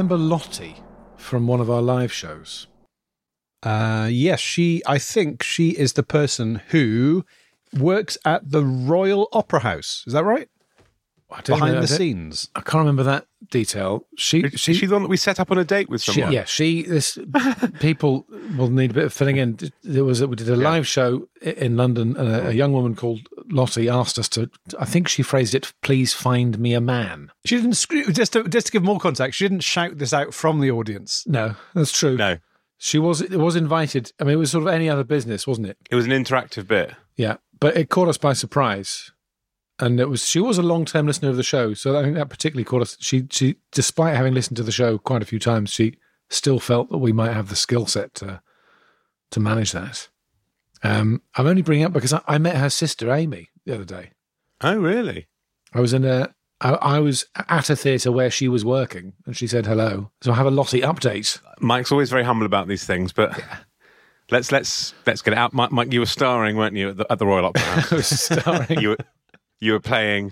remember Lottie from one of our live shows? Yes, I think she is the person who works at the Royal Opera House. Is that right? Behind the scenes. I can't remember that detail. Is she the one that we set up on a date with someone? People will need a bit of filling in. We did a live show in London, and a young woman called Lottie asked us to, I think she phrased it, please find me a man. She didn't scream, just to give more context, she didn't shout this out from the audience. No, that's true. No. It was invited. I mean, it was sort of any other business, wasn't it? It was an interactive bit. Yeah, but it caught us by surprise. And she was a long-term listener of the show, so I think that particularly caught us. She, despite having listened to the show quite a few times, she still felt that we might have the skill set to manage that. I'm only bringing it up because I met her sister Amy the other day. Oh, really? I was at a theatre where she was working, and she said hello. So I have a Lottie update. Mike's always very humble about these things, but let's get it out. Mike, you were starring, weren't you, at the Royal Opera House? I was starring. You were playing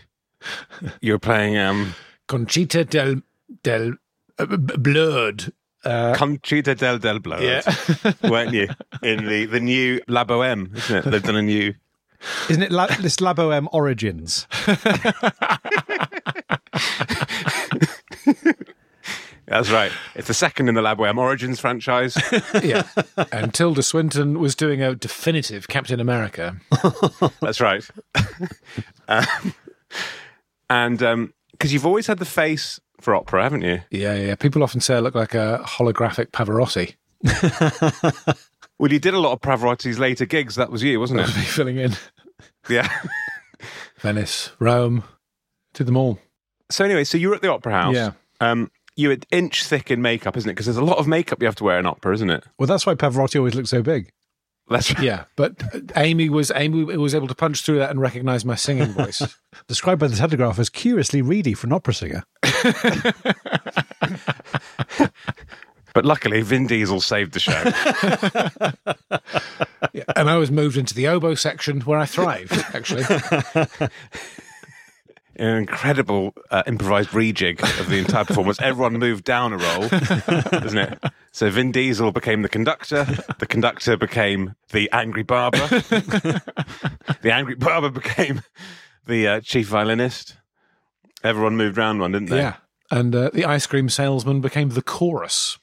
Conchita del Blood. Conchita del Blood, weren't you? In the new La Boheme, isn't it? They've done a new... Isn't it this La Boheme Origins? That's right. It's the second in the La Boheme Origins franchise. Yeah. And Tilda Swinton was doing a definitive Captain America. That's right. And because you've always had the face for opera, haven't you? Yeah. People often say I look like a holographic Pavarotti. Well, you did a lot of Pavarotti's later gigs. That was you, wasn't it? That was me filling in. Yeah. Venice, Rome, did them all. So anyway, you were at the Opera House. Yeah. You were inch thick in makeup, isn't it? Because there's a lot of makeup you have to wear in opera, isn't it? Well, that's why Pavarotti always looks so big. That's right. Yeah, but Amy was able to punch through that and recognise my singing voice. Described by the Telegraph as curiously reedy for an opera singer. But luckily, Vin Diesel saved the show. Yeah, and I was moved into the oboe section where I thrived, actually. An incredible improvised rejig of the entire performance. Everyone moved down a role, isn't it? So Vin Diesel became the conductor became the angry barber, the angry barber became the chief violinist. Everyone moved round one, didn't they? Yeah, and the ice cream salesman became the chorus.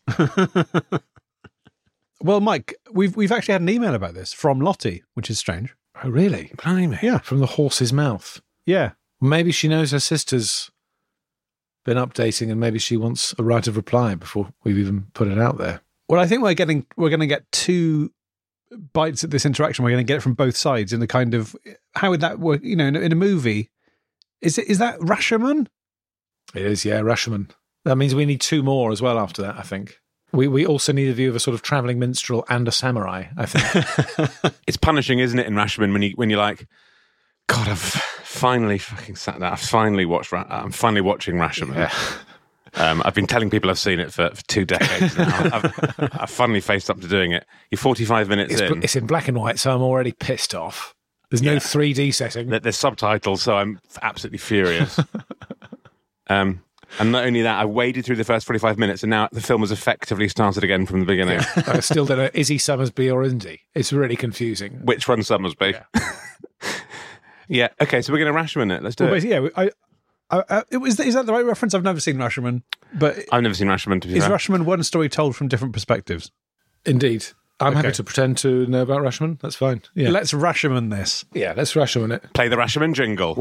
Well, Mike, we've actually had an email about this from Lottie, which is strange. Oh, really? Blimey. Yeah, from the horse's mouth. Yeah. Maybe she knows her sister's been updating and maybe she wants a right of reply before we've even put it out there. Well, I think we're going to get two bites at this interaction. We're going to get it from both sides in the kind of, how would that work? You know, in a movie, is that Rashomon? It is, yeah, Rashomon. That means we need two more as well after that, I think. We also need a view of a sort of travelling minstrel and a samurai, I think. It's punishing, isn't it, in Rashomon when you're like, God, I've finally fucking sat down. I'm finally watching Rashomon. Yeah. I've been telling people I've seen it for 2 decades now. I've finally faced up to doing it. You're 45 minutes in. It's in black and white, so I'm already pissed off. There's no 3D setting. There's subtitles, so I'm absolutely furious. And not only that, I waded through the first 45 minutes, and now the film has effectively started again from the beginning. Yeah. I still don't know, is he Summersby or isn't he? It's really confusing. Which one's Summersby? Yeah. Yeah, okay, so we're going to Rashomon it. Let's do it. Yeah, is that the right reference? I've never seen Rashomon. But I've never seen Rashomon, to be fair. Is Rashomon one story told from different perspectives? Indeed. I'm happy to pretend to know about Rashomon. That's fine. Yeah. Let's Rashomon this. Yeah, let's Rashomon it. Play the Rashomon jingle.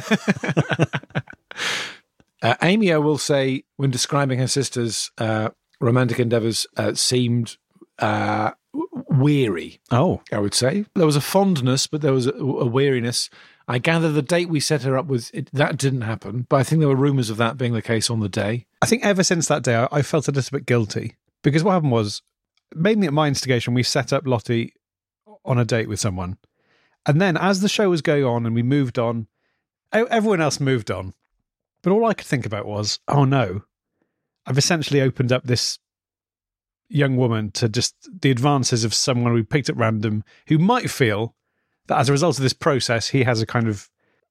Amy will say, when describing her sister's romantic endeavours, seemed weary. Oh. I would say. There was a fondness, but there was a weariness. I gather the date we set her up with, that didn't happen, but I think there were rumours of that being the case on the day. I think ever since that day, I felt a little bit guilty. Because what happened was, mainly at my instigation, we set up Lottie on a date with someone. And then as the show was going on and we moved on, everyone else moved on. But all I could think about was, oh no, I've essentially opened up this young woman to just the advances of someone we picked at random who might feel that as a result of this process, he has a kind of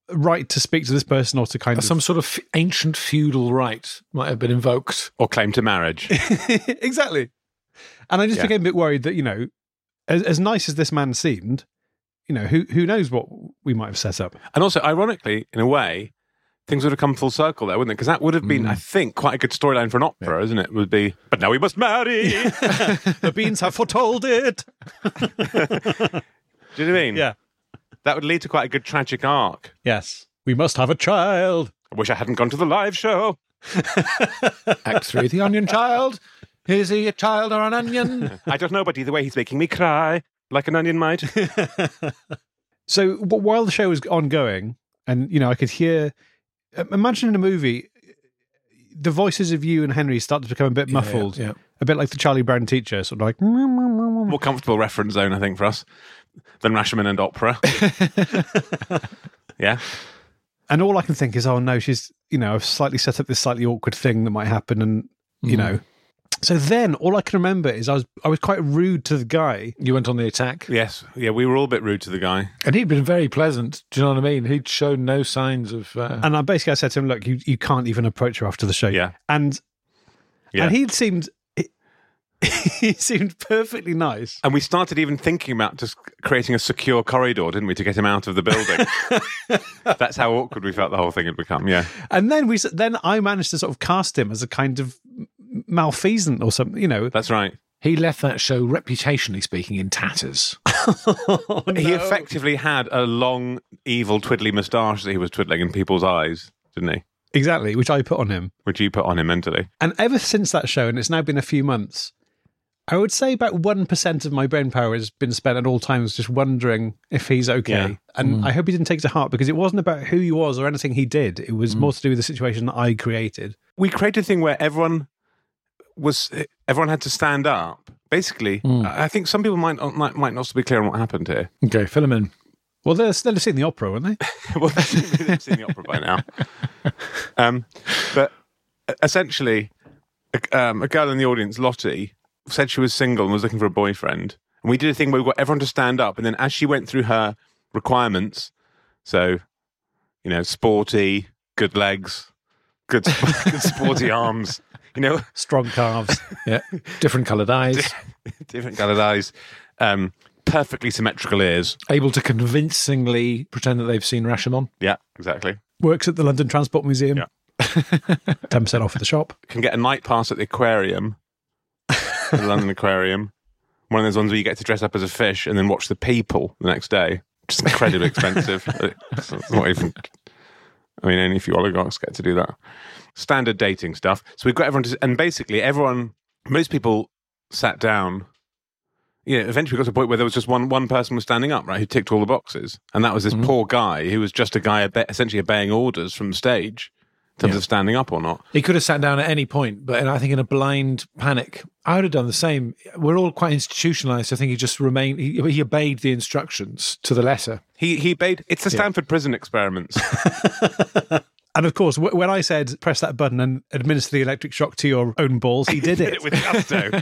right to speak to this person or to kind of... Some sort of ancient feudal right might have been invoked. Or claim to marriage. Exactly. And I just became a bit worried that, as nice as this man seemed, who knows what we might have set up. And also, ironically, in a way, things would have come full circle there, wouldn't it? Because that would have been, I think, quite a good storyline for an opera, isn't it? Would be, but now we must marry. The beans have foretold it. Do you know what I mean? Yeah. That would lead to quite a good tragic arc. Yes. We must have a child. I wish I hadn't gone to the live show. Act 3, The Onion Child. Is he a child or an onion? I don't know, but either way, he's making me cry like an onion might. So while the show was ongoing, and, I could hear... Imagine in a movie, the voices of you and Henry start to become a bit muffled. Yeah. A bit like the Charlie Brown teacher, sort of like... More comfortable reference zone, I think, for us than Rashomon and opera. Yeah. And all I can think is, oh no, she's, I've slightly set up this slightly awkward thing that might happen, and, So then all I can remember is I was quite rude to the guy. You went on the attack. Yes. Yeah, we were all a bit rude to the guy. And he'd been very pleasant. Do you know what I mean? He'd shown no signs of... And I said to him, look, you can't even approach her after the show. Yeah. And he seemed perfectly nice. And we started even thinking about just creating a secure corridor, didn't we, to get him out of the building? That's how awkward we felt the whole thing had become, yeah. And then I managed to sort of cast him as a kind of malfeasant or something, That's right. He left that show, reputationally speaking, in tatters. Oh, no. He effectively had a long, evil, twiddly moustache that he was twiddling in people's eyes, didn't he? Exactly, which I put on him. Which you put on him mentally. And ever since that show, and it's now been a few months, I would say about 1% of my brain power has been spent at all times just wondering if he's okay. Yeah. And I hope he didn't take it to heart, because it wasn't about who he was or anything he did. It was more to do with the situation that I created. We created a thing where everyone had to stand up. Basically, I think some people might not be clear on what happened here. Okay, fill them in. Well, they'll have seen the opera, won't they? Well, they've seen the opera by now. But essentially, a girl in the audience, Lottie, said she was single and was looking for a boyfriend. And we did a thing where we got everyone to stand up. And then as she went through her requirements, so, sporty, good legs, good sporty arms, strong calves. Yeah. Different coloured eyes. Different coloured eyes. Perfectly symmetrical ears. Able to convincingly pretend that they've seen Rashomon. Yeah, exactly. Works at the London Transport Museum. Yeah. 10% off at the shop. Can get a night pass at the aquarium. The London Aquarium. One of those ones where you get to dress up as a fish and then watch the people the next day. Just incredibly expensive. It's not even... only a few oligarchs get to do that. Standard dating stuff. So we've got everyone to... And basically most people sat down. Eventually we got to a point where there was just one person was standing up, right, who ticked all the boxes. And that was this poor guy who was just a guy essentially obeying orders from the stage. In terms of standing up or not. He could have sat down at any point, but I think in a blind panic, I would have done the same. We're all quite institutionalised. I think he just remained, he obeyed the instructions to the letter. He obeyed, it's the Stanford prison experiments. And of course, when I said, press that button and administer the electric shock to your own balls, he did it. With gusto.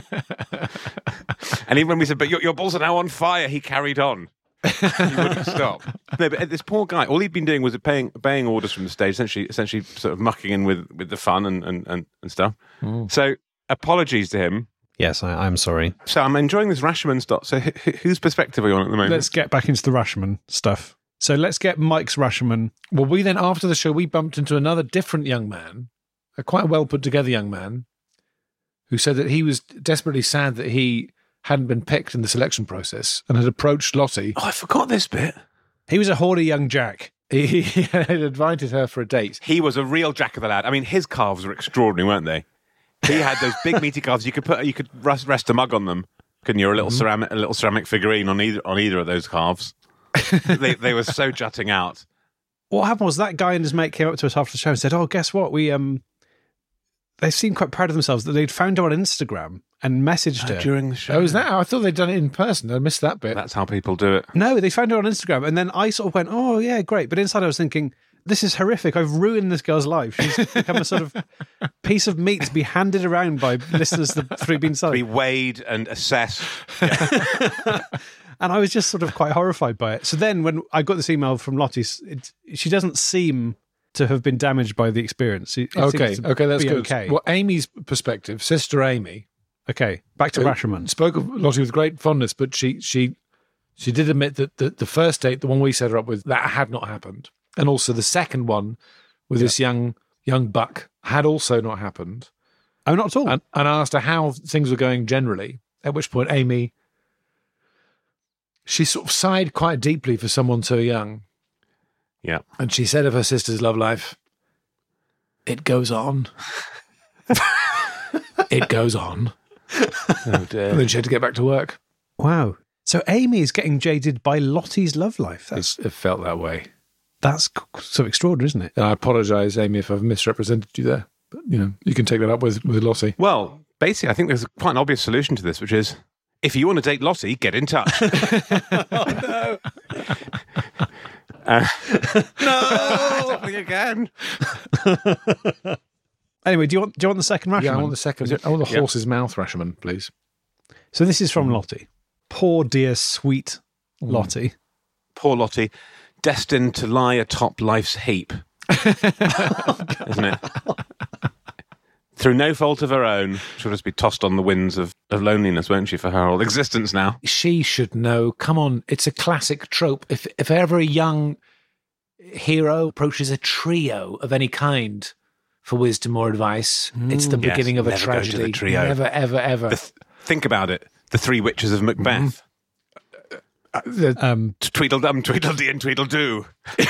And even when we said, but your balls are now on fire, he carried on. He wouldn't stop. No, but this poor guy, all he'd been doing was obeying orders from the stage, essentially sort of mucking in with the fun and stuff. So apologies to him. Yes, I'm sorry. So I'm enjoying this Rashomon stuff. So whose perspective are you on at the moment? Let's get back into the Rashomon stuff. So let's get Mike's Rashomon. Well, we then, after the show, we bumped into another different young man, a quite well put together young man, who said that he was desperately sad that he hadn't been picked in the selection process and had approached Lottie. Oh, I forgot this bit. He was a horny young Jack. He had invited her for a date. He was a real Jack of the Lad. I mean, his calves were extraordinary, weren't they? He had those big meaty calves. You could rest a mug on them, couldn't you? Or a little ceramic figurine on either of those calves. they were so jutting out. What happened was that guy and his mate came up to us after the show and said, "Oh, guess what? They seemed quite proud of themselves that they'd found her on Instagram and messaged her during the show." Oh, was that? I thought they'd done it in person. I missed that bit. That's how people do it. No, they found her on Instagram, and then I sort of went, "Oh yeah, great." But inside, I was thinking, "This is horrific. I've ruined this girl's life. She's become a sort of piece of meat to be handed around by listeners to the Three Bean Salad, to be weighed and assessed." Yeah. And I was just sort of quite horrified by it. So then when I got this email from Lottie, she doesn't seem to have been damaged by the experience. Okay, that's good. Okay. Well, Amy's perspective, sister Amy, Okay, back to Rashomon. spoke of Lottie with great fondness, but she did admit that the first date, the one we set her up with, that had not happened. And also the second one with this young buck had also not happened. Oh, not at all. And I asked her how things were going generally, at which point Amy, she sort of sighed quite deeply for someone so young. Yeah. And she said of her sister's love life, it goes on. It goes on. Oh dear. And then she had to get back to work. Wow. So Amy is getting jaded by Lottie's love life. It felt that way. That's so extraordinary, isn't it? And I apologise, Amy, if I've misrepresented you there. But, you can take that up with Lottie. Well, basically, I think there's quite an obvious solution to this, which is if you want to date Lottie, get in touch. Oh, no. No, it's happening again. Anyway, do you want the second Rashomon? Yeah, I want the second. I want the horse's mouth Rashomon, please. So this is from Lottie. Poor dear sweet Lottie. Poor Lottie, destined to lie atop life's heap. Isn't it? Through no fault of her own, she'll just be tossed on the winds of loneliness, won't she, for her whole existence now? She should know. Come on, it's a classic trope. If ever a young hero approaches a trio of any kind for wisdom or advice, it's the beginning of a never go to tragedy. the trio. Never, ever, ever. Think about it. The three witches of Macbeth. Tweedledum, Tweedledee, and Tweedledoo.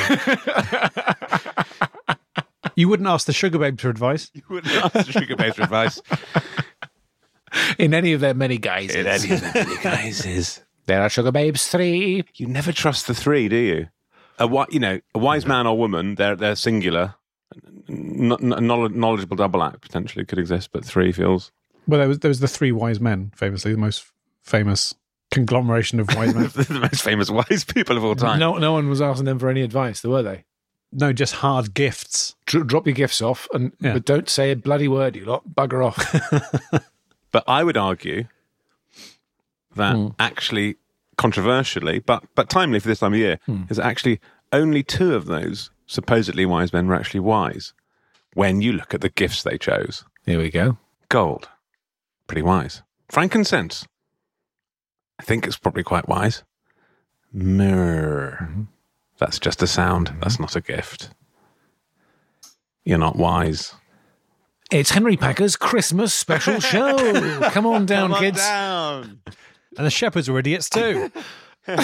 You wouldn't ask the Sugar Babe for advice? You wouldn't ask the Sugar Babes for advice. In any of their many guises. In any of their many guises. There are Sugar Babes 3. You never trust the three, do you? A wise man or woman, they're singular. A knowledgeable double act potentially could exist, but three feels... Well, there was the three wise men, famously, the most famous conglomeration of wise men. the most famous wise people of all time. No one was asking them for any advice, were they? No, just hard gifts. Drop your gifts off, but don't say a bloody word, you lot. Bugger off. But I would argue that actually, controversially, but timely for this time of year, is actually only two of those supposedly wise men were actually wise when you look at the gifts they chose. Here we go. Gold. Pretty wise. Frankincense. I think it's probably quite wise. Myrrh. Mm-hmm. That's just a sound. That's not a gift. You're not wise. It's Henry Packer's Christmas special show. Come on down, kids. Down. And the shepherds were idiots too. And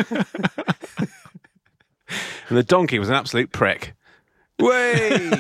the donkey was an absolute prick. Way!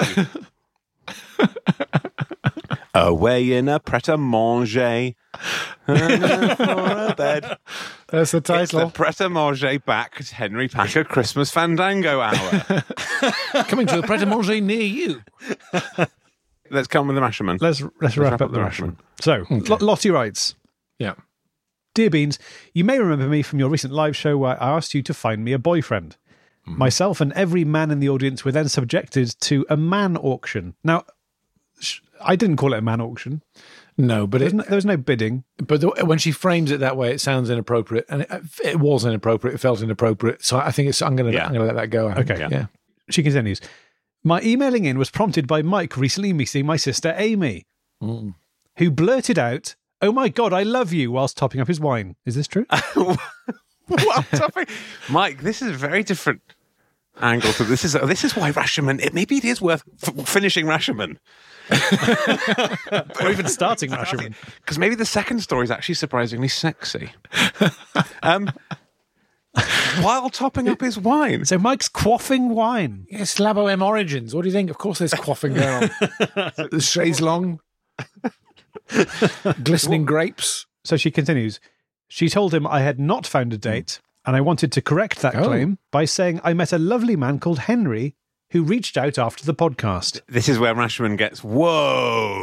Away in a pret-a-manger for a bed. That's the It's the title. pret-a-manger back at Henry Packer Christmas Fandango Hour. Coming to a Pret-a-Manger near you. Let's come with the Rashomon. Let's wrap up the Rashomon. So, Lottie writes, Yeah. Dear Beans, you may remember me from your recent live show where I asked you to find me a boyfriend. Myself and every man in the audience were then subjected to a man auction. Now, I didn't call it a man auction. No, but There was no bidding. But when she frames it that way, it sounds inappropriate, and it was inappropriate. It felt inappropriate. So I think I'm going to let that go. I think. Okay. Yeah. She continues, my emailing in was prompted by Mike recently meeting my sister Amy, who blurted out, "Oh my God, I love you," whilst topping up his wine. Is this true? What topic? Mike, this is a very different angle to this. Is why Rashomon. Maybe it is worth finishing Rashomon. Or even starting Rashomon. Because maybe the second story is actually surprisingly sexy. While topping up his wine. So Mike's quaffing wine. Yes, Labo M Origins. What do you think? Of course there's quaffing going on. The chaise long. Glistening grapes. So she continues, she told him I had not found a date, and I wanted to correct that claim by saying I met a lovely man called Henry who reached out after the podcast. This is where Rashomon gets, whoa.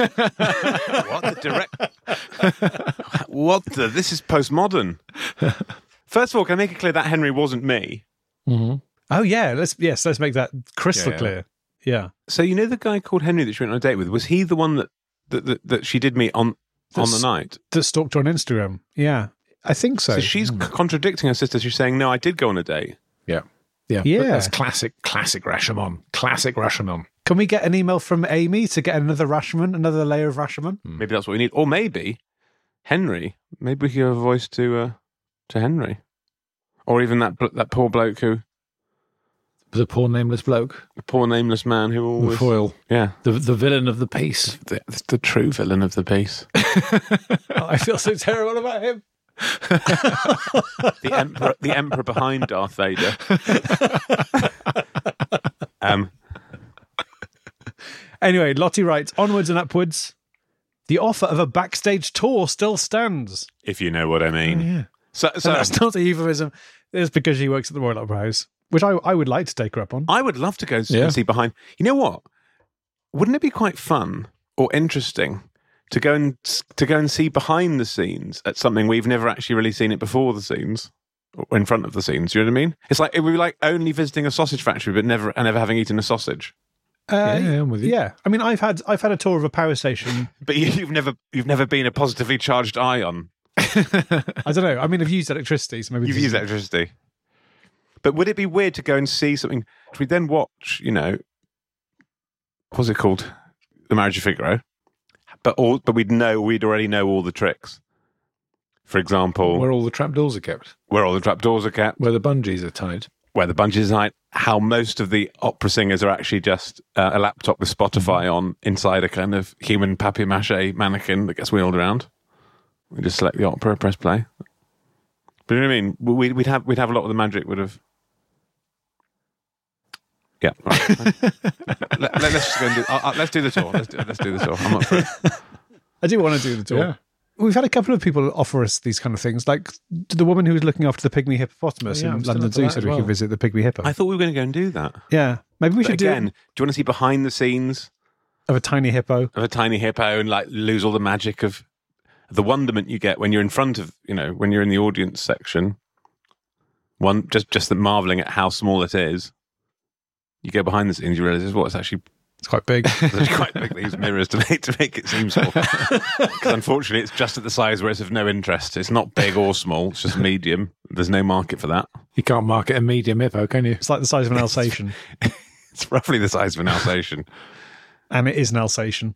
This is postmodern. First of all, can I make it clear that Henry wasn't me? Mm-hmm. Oh, yeah. Let's make that crystal clear. Yeah. So you know the guy called Henry that she went on a date with? Was he the one that she did meet on the night? That stalked her on Instagram. Yeah. I think so. So she's contradicting her sister. She's saying, no, I did go on a date. Yeah. Yeah. Yeah. But that's classic Rashomon. Classic Rashomon. Can we get an email from Amy to get another Rashomon, another layer of Rashomon? Maybe that's what we need. Or maybe Henry. Maybe we could give a voice to Henry. Or even that poor bloke who... The poor nameless bloke. The poor nameless man who always... The foil. Yeah. The villain of the piece. The true villain of the piece. I feel so terrible about him. The emperor behind Darth Vader. Anyway, Lottie writes, onwards and upwards. The offer of a backstage tour still stands. If you know what I mean. Yeah. So And that's not a euphemism. It's because she works at the Royal Opera House, which I would like to take her up on. I would love to go and Yeah. see behind. You know what? Wouldn't it be quite fun or interesting to go and see behind the scenes at something we've never actually really seen it before the scenes or in front of the scenes? You know what I mean? It's like it would be like only visiting a sausage factory, but never having eaten a sausage. Yeah, I'm with you. Yeah, I mean, I've had a tour of a power station. But you've never been a positively charged ion. I don't know. I mean, I've used electricity, so maybe You've used electricity. But would it be weird to go and see something? We then watch, what's it called? The Marriage of Figaro. But we'd already know all the tricks. For example, Where all the trapdoors are kept. where all the trapdoors are kept, Where the bungees are tied. where the bungees are, how most of the opera singers are actually just a laptop with Spotify on inside a kind of human papier-mâché mannequin that gets wheeled around. We just select the opera, press play. But you know what I mean? We'd have a lot of the magic would have. Yeah. Right. Let's just go and do. Let's do the tour. Let's do the tour. I'm up for it. I do want to do the tour. Yeah. We've had a couple of people offer us these kind of things, like the woman who was looking after the pygmy hippopotamus Yeah, in I'm still London up for Zoo that said as we well. could visit the pygmy hippo. I thought we were going to go and do that. Yeah, maybe we But should again, do do you want to see behind the scenes of a tiny hippo. of a tiny hippo and like lose all the magic of the wonderment you get when you're in front of, when you're in the audience section? One just the marveling at how small it is. You go behind the scenes, you realise it's actually It's quite big. there's quite big these mirrors to make it seem small. Because unfortunately, it's just at the size where it's of no interest. It's not big or small. It's just medium. There's no market for that. You can't market a medium hippo, can you? It's like the size of an Alsatian, It's roughly the size of an Alsatian. and it is an Alsatian.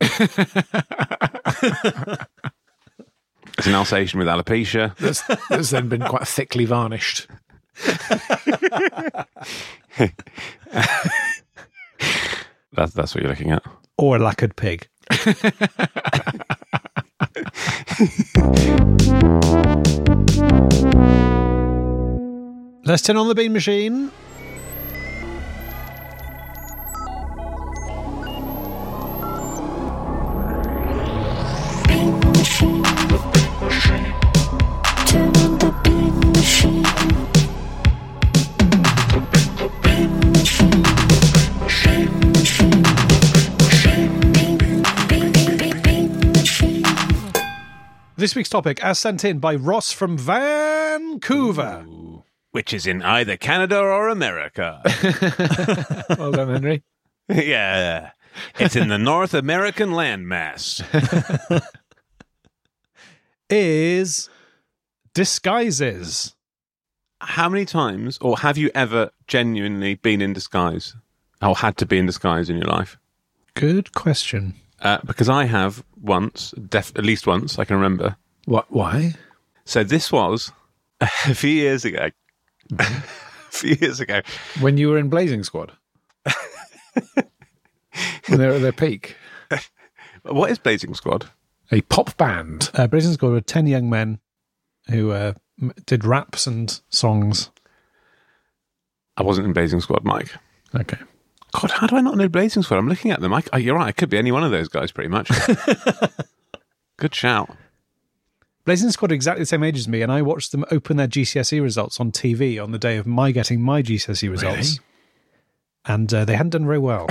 It's an Alsatian with alopecia. That's then been quite thickly varnished. That's what you're looking at. Or a lacquered pig. Let's turn on the bean machine. Bean machine. Turn on the bean machine. Bean machine. Bean machine. Bean machine. This week's topic, as sent in by Ross from Vancouver. Which is in either Canada or America. Well done, Henry. Yeah. It's in the North American landmass. Is disguises. How many times, or have you ever genuinely been in disguise? Or had to be in disguise in your life? Good question. Because I have once, at least once, I can remember. What? Why? So this was a few years ago. A few years ago. When you were in Blazing Squad? When they were at their peak? What is Blazing Squad? A pop band. Blazing Squad were 10 young men who did raps and songs. I wasn't in Blazing Squad, Mike. Okay. God, how do I not know Blazing Squad? I'm looking at them. You're right, I could be any one of those guys, pretty much. Good shout. Blazing Squad are exactly the same age as me, and I watched them open their GCSE results on TV on the day of my getting my GCSE results. Really? And they hadn't done very well.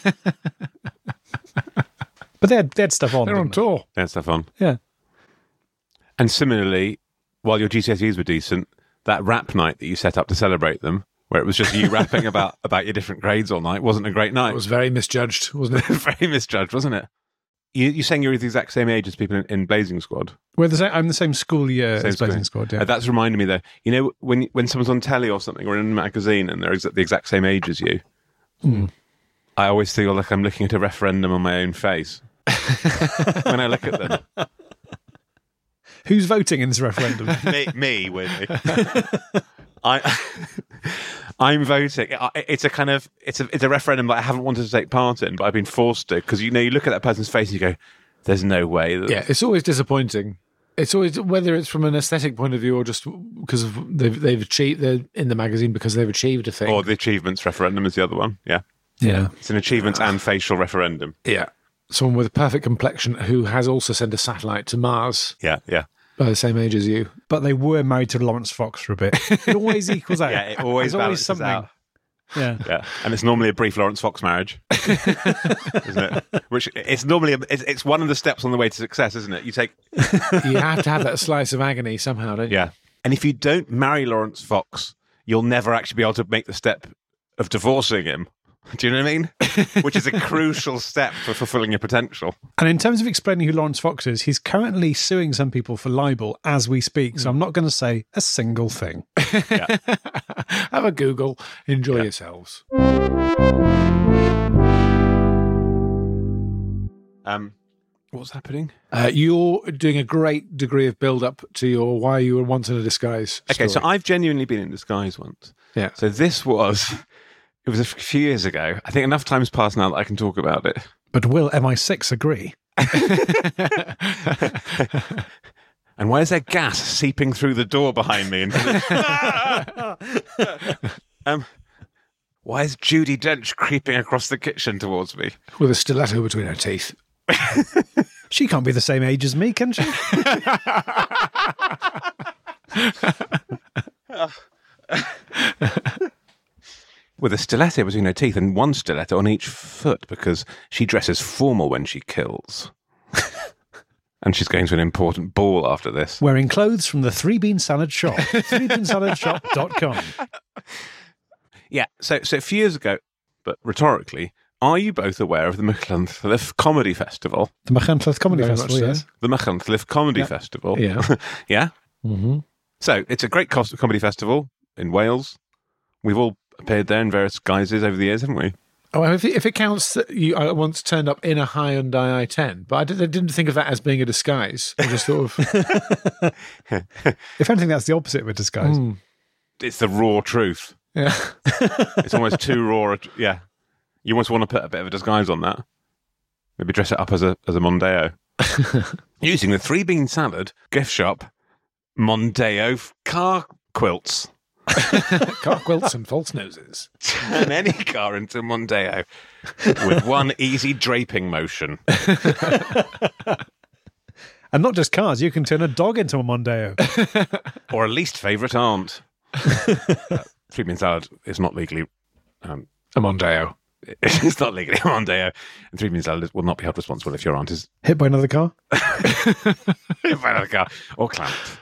But they had stuff on. They're on didn't tour. That's stuff on. they? Yeah. And similarly, while your GCSEs were decent, that rap night that you set up to celebrate them, where it was just you rapping about your different grades all night, wasn't a great night. It was very misjudged, wasn't it? Very misjudged, wasn't it? You're saying you're the exact same age as people in Blazing Squad? I'm the same school year Same as Blazing school. Squad. Yeah. That's reminded me though. You know, when someone's on telly or something, or in a magazine, and they're the exact same age as you, I always feel like I'm looking at a referendum on my own face when I look at them. Who's voting in this referendum? me, weirdly. I'm voting. It's a referendum that I haven't wanted to take part in, but I've been forced to, because you look at that person's face and you go, "There's no way." Yeah, it's always disappointing. It's always, whether it's from an aesthetic point of view or just because they've achieved, they're in the magazine because they've achieved a thing. Or the achievements referendum is the other one. Yeah, Yeah. it's an achievements and facial referendum. Yeah. Someone with a perfect complexion who has also sent a satellite to Mars Yeah. by the same age as you. But they were married to Lawrence Fox for a bit. It always equals out. Yeah, it always There's balances something. out. Yeah. Yeah, and it's normally a brief Lawrence Fox marriage, isn't it? Which it's normally it's one of the steps on the way to success, isn't it? You take You have to have that slice of agony somehow, don't you? yeah, and if you don't marry Lawrence Fox, you'll never actually be able to make the step of divorcing him. Do you know what I mean? Which is a crucial step for fulfilling your potential. And in terms of explaining who Lawrence Fox is, he's currently suing some people for libel as we speak. So I'm not going to say a single thing. Have a Google. Enjoy yourselves. What's happening? You're doing a great degree of build-up to your why you were once in a disguise Okay, so story. I've genuinely been in disguise once. Yeah. So it was a few years ago. I think enough time's passed now that I can talk about it. But will MI6 agree? And why is there gas seeping through the door behind me? Why is Judi Dench creeping across the kitchen towards me? With a stiletto between her teeth. She can't be the same age as me, can she? With a stiletto between her teeth and one stiletto on each foot, because she dresses formal when she kills. And she's going to an important ball after this. Wearing clothes from the Three Bean Salad Shop. threebeansaladshop.com. Yeah, so a few years ago, but rhetorically, are you both aware of the Machynlleth Comedy Festival? The Machynlleth Comedy Very Festival, much so. yes. The Machynlleth Comedy Festival. Yeah. Yeah? Mm-hmm. So it's a great comedy festival in Wales. We've all appeared there in various guises over the years, haven't we? Oh, if it counts that I once turned up in a Hyundai i10, but I didn't think of that as being a disguise. I just thought of... If anything, that's the opposite of a disguise. It's the raw truth. Yeah. It's almost too raw. Yeah. You almost want to put a bit of a disguise on that. Maybe dress it up as a Mondeo. Using the Three Bean Salad gift shop Mondeo car quilts. Car quilts and false noses. Turn any car into a Mondeo with one easy draping motion. And not just cars, you can turn a dog into a Mondeo. Or a least favourite aunt. Three Bean Salad is not legally... A Mondeo. It's not legally a Mondeo. And Three Bean Salad will not be held responsible if your aunt is Hit by another car? hit by another car or clamped.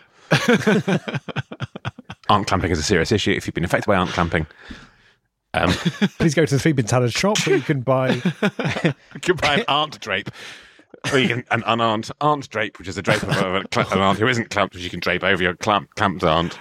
Aunt clamping is a serious issue. If you've been affected by aunt clamping, Please go to the Three Bean Salad Shop where you can buy... you can buy an aunt drape. Or you can an unaunt aunt drape, which is a drape of an aunt who isn't clamped, which you can drape over your clamped aunt.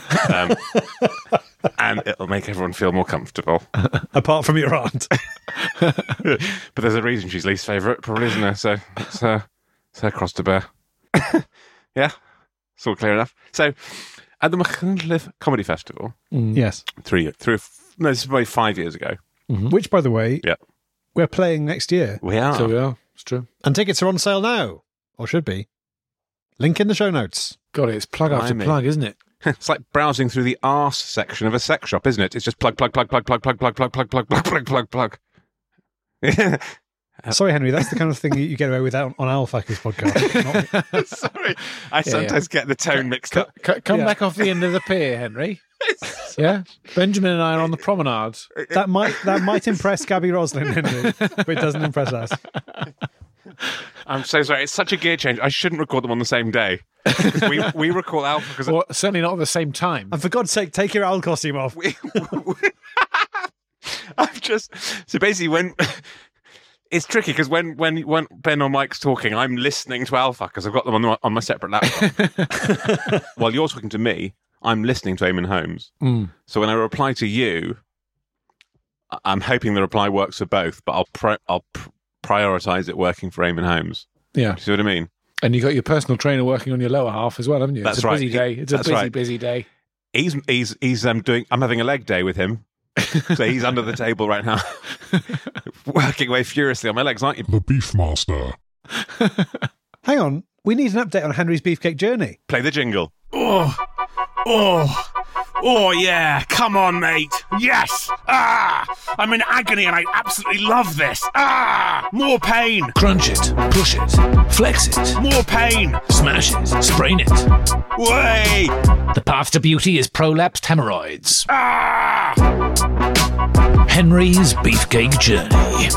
And it'll make everyone feel more comfortable. apart from your aunt. But there's a reason she's least favourite, probably, isn't there? So it's her cross to bear. Yeah, it's all clear enough. So at the Machynlleth Comedy Festival, Yes. this is probably 5 years ago. Which, by the way, Yeah, we're playing next year. we are. So we are. It's true. And tickets are on sale now. Or should be. Link in the show notes. God, it's plug after Blimey. plug, isn't it? It's like browsing through the arse section of a sex shop, isn't it? It's just plug, plug, plug, plug, plug, plug, plug, plug, plug, plug, plug, plug, plug, plug. Sorry, Henry, that's the kind of thing you get away with on Alphackers podcast. Not- Sorry, I sometimes get the tone mixed up. Come Yeah. back off the end of the pier, Henry. Yeah, Benjamin and I are on the promenade. that might impress Gabby Roslin, Henry, but it doesn't impress us. I'm so sorry. It's such a gear change. I shouldn't record them on the same day. we record Alpha because Or certainly not at the same time. And for God's sake, take your owl costume off. I've just so basically when It's tricky because when Ben or Mike's talking, I'm listening to Alpha because I've got them on my separate laptop. While you're talking to me, I'm listening to Eamon Holmes. So when I reply to you, I'm hoping the reply works for both, but I'll prioritize it working for Eamon Holmes. Yeah. Do you see what I mean? And you got your personal trainer working on your lower half as well, haven't you? That's it's a right. busy day. It's a That's busy, right. busy day. He's I'm having a leg day with him. So he's under the table right now, working away furiously on my legs, aren't you? The Beefmaster. Hang on, we need an update on Henry's beefcake journey. Play the jingle. Oh, yeah. Come on, mate. Yes. I'm in agony and I absolutely love this. More pain. Crunch it, push it, flex it, More pain. smash it, sprain it. Way. The path to beauty is prolapsed hemorrhoids. Henry's Beefcake Journey.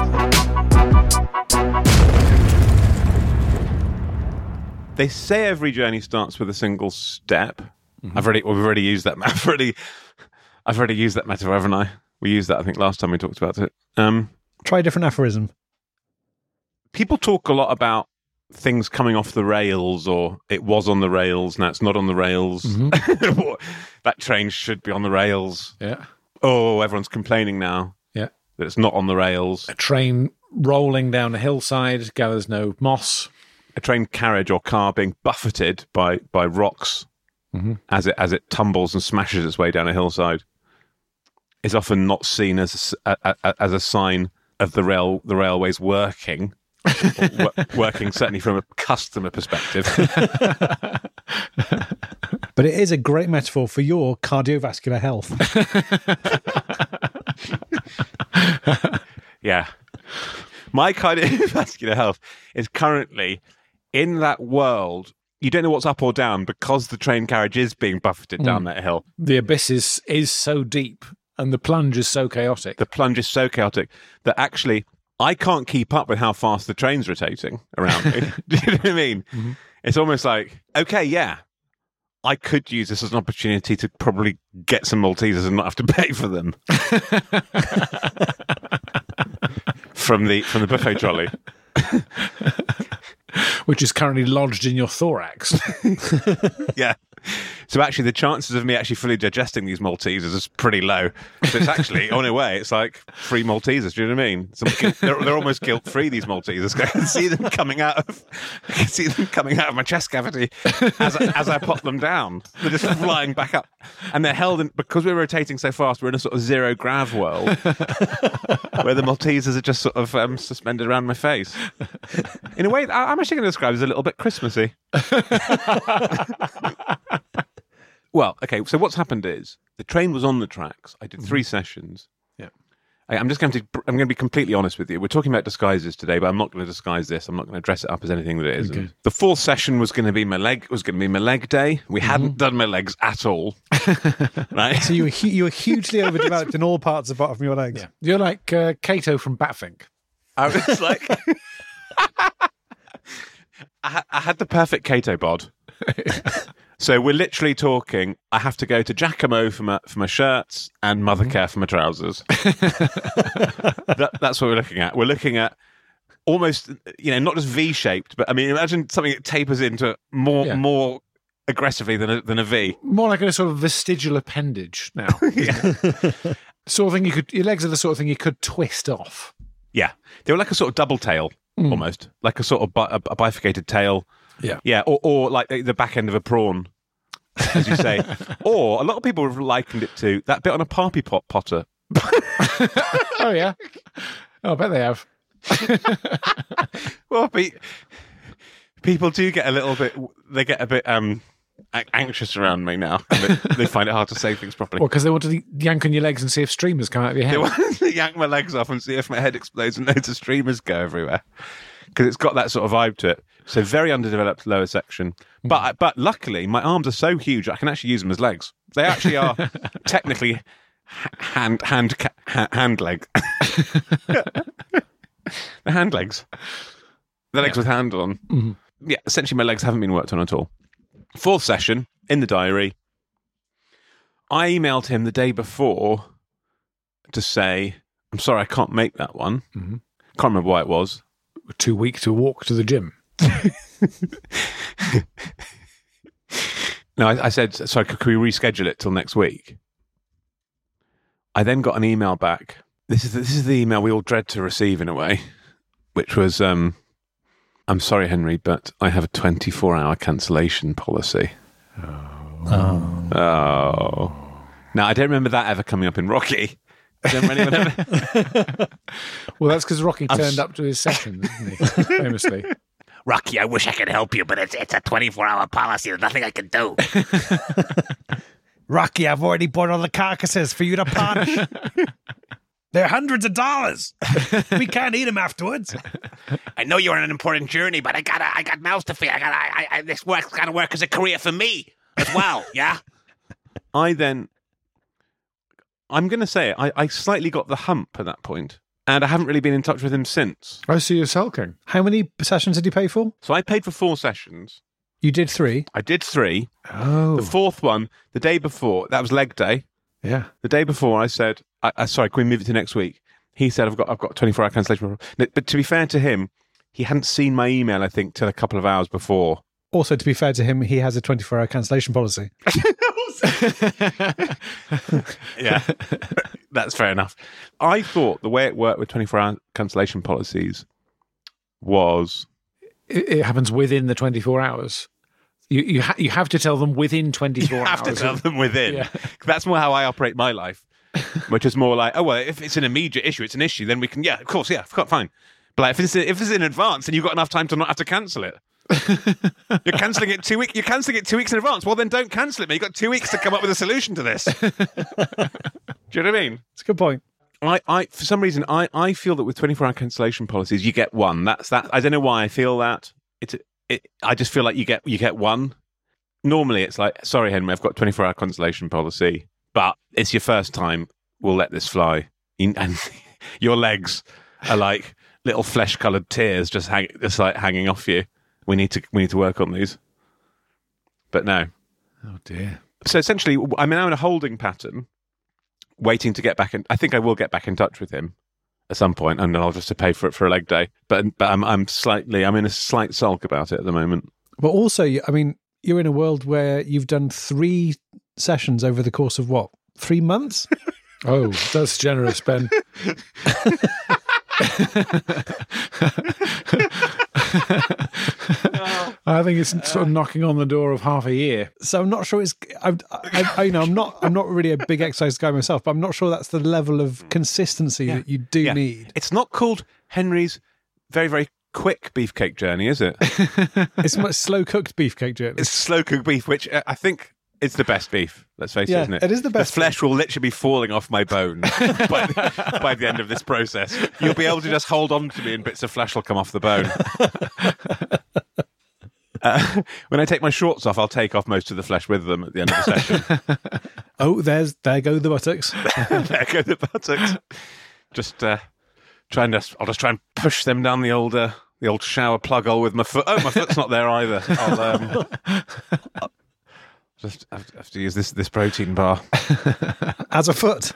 They say every journey starts with a single step. We've already used that. I've already used that metaphor, haven't I? We used that, I think, last time we talked about it. Try a different aphorism. People talk a lot about things coming off the rails, or it was on the rails, now it's not on the rails. That train should be on the rails. Yeah. Oh, everyone's complaining now. Yeah. That it's not on the rails. A train rolling down a hillside, gathers no moss. A train carriage or car being buffeted by rocks as it tumbles and smashes its way down a hillside is often not seen as a sign of the railways working. Working certainly from a customer perspective. But it is a great metaphor for your cardiovascular health. Yeah. My cardiovascular health is currently in that world. You don't know what's up or down because the train carriage is being buffeted down that hill. The abyss is so deep and the plunge is so chaotic. The plunge is so chaotic that actually I can't keep up with how fast the train's rotating around me. Do you know what I mean? It's almost like, okay, yeah, I could use this as an opportunity to probably get some Maltesers and not have to pay for them. From the buffet trolley. Which is currently lodged in your thorax. Yeah. So actually, the chances of me actually fully digesting these Maltesers is pretty low. So it's actually, in a way, it's like free Maltesers. Do you know what I mean? They're almost guilt-free, these Maltesers. I can see them coming out of my chest cavity as I pop them down. They're just flying back up, and they're held in, because we're rotating so fast. We're in a sort of zero grav world where the Maltesers are just sort of suspended around my face. In a way, I'm actually going to describe as a little bit Christmassy. Well, okay, so what's happened is the train was on the tracks. I did 3 sessions. Yeah. I'm going to be completely honest with you. We're talking about disguises today, but I'm not going to disguise this. I'm not going to dress it up as anything that it isn't. Okay. The 4th session was going to be my leg day. We hadn't done my legs at all. Right? So you were hugely overdeveloped in all parts apart from your legs. Yeah. You're like Kato from Batfink. I was like I had the perfect Kato bod. So we're literally talking, I have to go to Giacomo for my shirts and Mothercare for my trousers. That's what we're looking at. We're looking at almost, not just V-shaped, but I mean, imagine something that tapers into more aggressively than a V. More like a sort of vestigial appendage now. Sort of thing your legs are the sort of thing you could twist off. Yeah. They were like a sort of double tail, almost. Like a sort of a bifurcated tail. Yeah. Yeah, or like the back end of a prawn, as you say. Or a lot of people have likened it to that bit on a Parpy Potter. Oh, yeah. Oh, I bet they have. Well, people do get a little bit, they get a bit anxious around me now. They find it hard to say things properly. Well, because they want to yank on your legs and see if streamers come out of your head. They want to yank my legs off and see if my head explodes and loads of streamers go everywhere. Because it's got that sort of vibe to it. So very underdeveloped lower section. But luckily, my arms are so huge, I can actually use them as legs. They actually are technically hand leg. The hand legs. The legs with hand on. Mm-hmm. Yeah, essentially my legs haven't been worked on at all. 4th session, in the diary. I emailed him the day before to say, I'm sorry, I can't make that one. Mm-hmm. Can't remember why it was. Too weak to walk to the gym. No, I said, sorry, could we reschedule it till next week? I then got an email back. This is the email we all dread to receive in a way, which was, I'm sorry, Henry, but I have a 24-hour cancellation policy. Oh. Now, I don't remember that ever coming up in Rocky. Does anyone ever? Well, that's because Rocky turned up to his sessions, didn't he? Famously. Rocky, I wish I could help you, but it's a 24-hour policy. There's nothing I can do. Rocky, I've already bought all the carcasses for you to punch. They're hundreds of dollars. We can't eat them afterwards. I know you're on an important journey, but I got mouths to feed. This work's got to work as a career for me as well. Yeah. I'm going to say it, I slightly got the hump at that point, and I haven't really been in touch with him since. I see you're sulking. How many sessions did you pay for? So I paid for 4 sessions. You did 3. I did 3. Oh. The 4th one, the day before, that was leg day. Yeah. The day before, I said, sorry, can we move it to next week? He said, I've got 24-hour cancellation. But to be fair to him, he hadn't seen my email, I think, till a couple of hours before. Also, to be fair to him, he has a 24-hour cancellation policy. Yeah, that's fair enough. I thought the way it worked with 24-hour cancellation policies was... It happens within the 24 hours. You have to tell them within 24 hours. You have to tell them within. Yeah. That's more how I operate my life, which is more like, oh, well, if it's an immediate issue, it's an issue, then we can, yeah, of course, fine. But like, if it's in advance, then you've got enough time to not have to cancel it. You're cancelling it 2 weeks. You're cancelling it 2 weeks in advance. Well, then don't cancel it, mate. You've got 2 weeks to come up with a solution to this. Do you know what I mean? It's a good point. I for some reason, I feel that with 24-hour cancellation policies, you get one. That's that. I don't know why I feel that. I just feel like you get one. Normally, it's like, sorry, Henry, I've got 24-hour cancellation policy, but it's your first time. We'll let this fly. And your legs are like little flesh-coloured tears just hanging off you. We need to work on these. But no. Oh dear. So essentially, I'm now in a holding pattern, waiting to get back in. I think I will get back in touch with him at some point, and then I'll just pay for it for a leg day. But I'm in a slight sulk about it at the moment. But also, I mean, you're in a world where you've done 3 sessions over the course of what? 3 months? Oh, that's generous, Ben. I think it's sort of knocking on the door of half a year. So I'm not sure it's. I'm not really a big exercise guy myself, but I'm not sure that's the level of consistency that you do need. It's not called Henry's very, very quick beefcake journey, is it? It's much slow cooked beefcake journey. It's slow cooked beef, which I think is the best beef. Let's face it, isn't it? It is the best. The flesh will literally be falling off my bone by the end of this process. You'll be able to just hold on to me, and bits of flesh will come off the bone. When I take my shorts off, I'll take off most of the flesh with them at the end of the session. Oh, there go the buttocks. There go the buttocks. I'll just try and push them down the old shower plug hole with my foot. Oh, my foot's not there either. I'll just have to use this protein bar As a foot.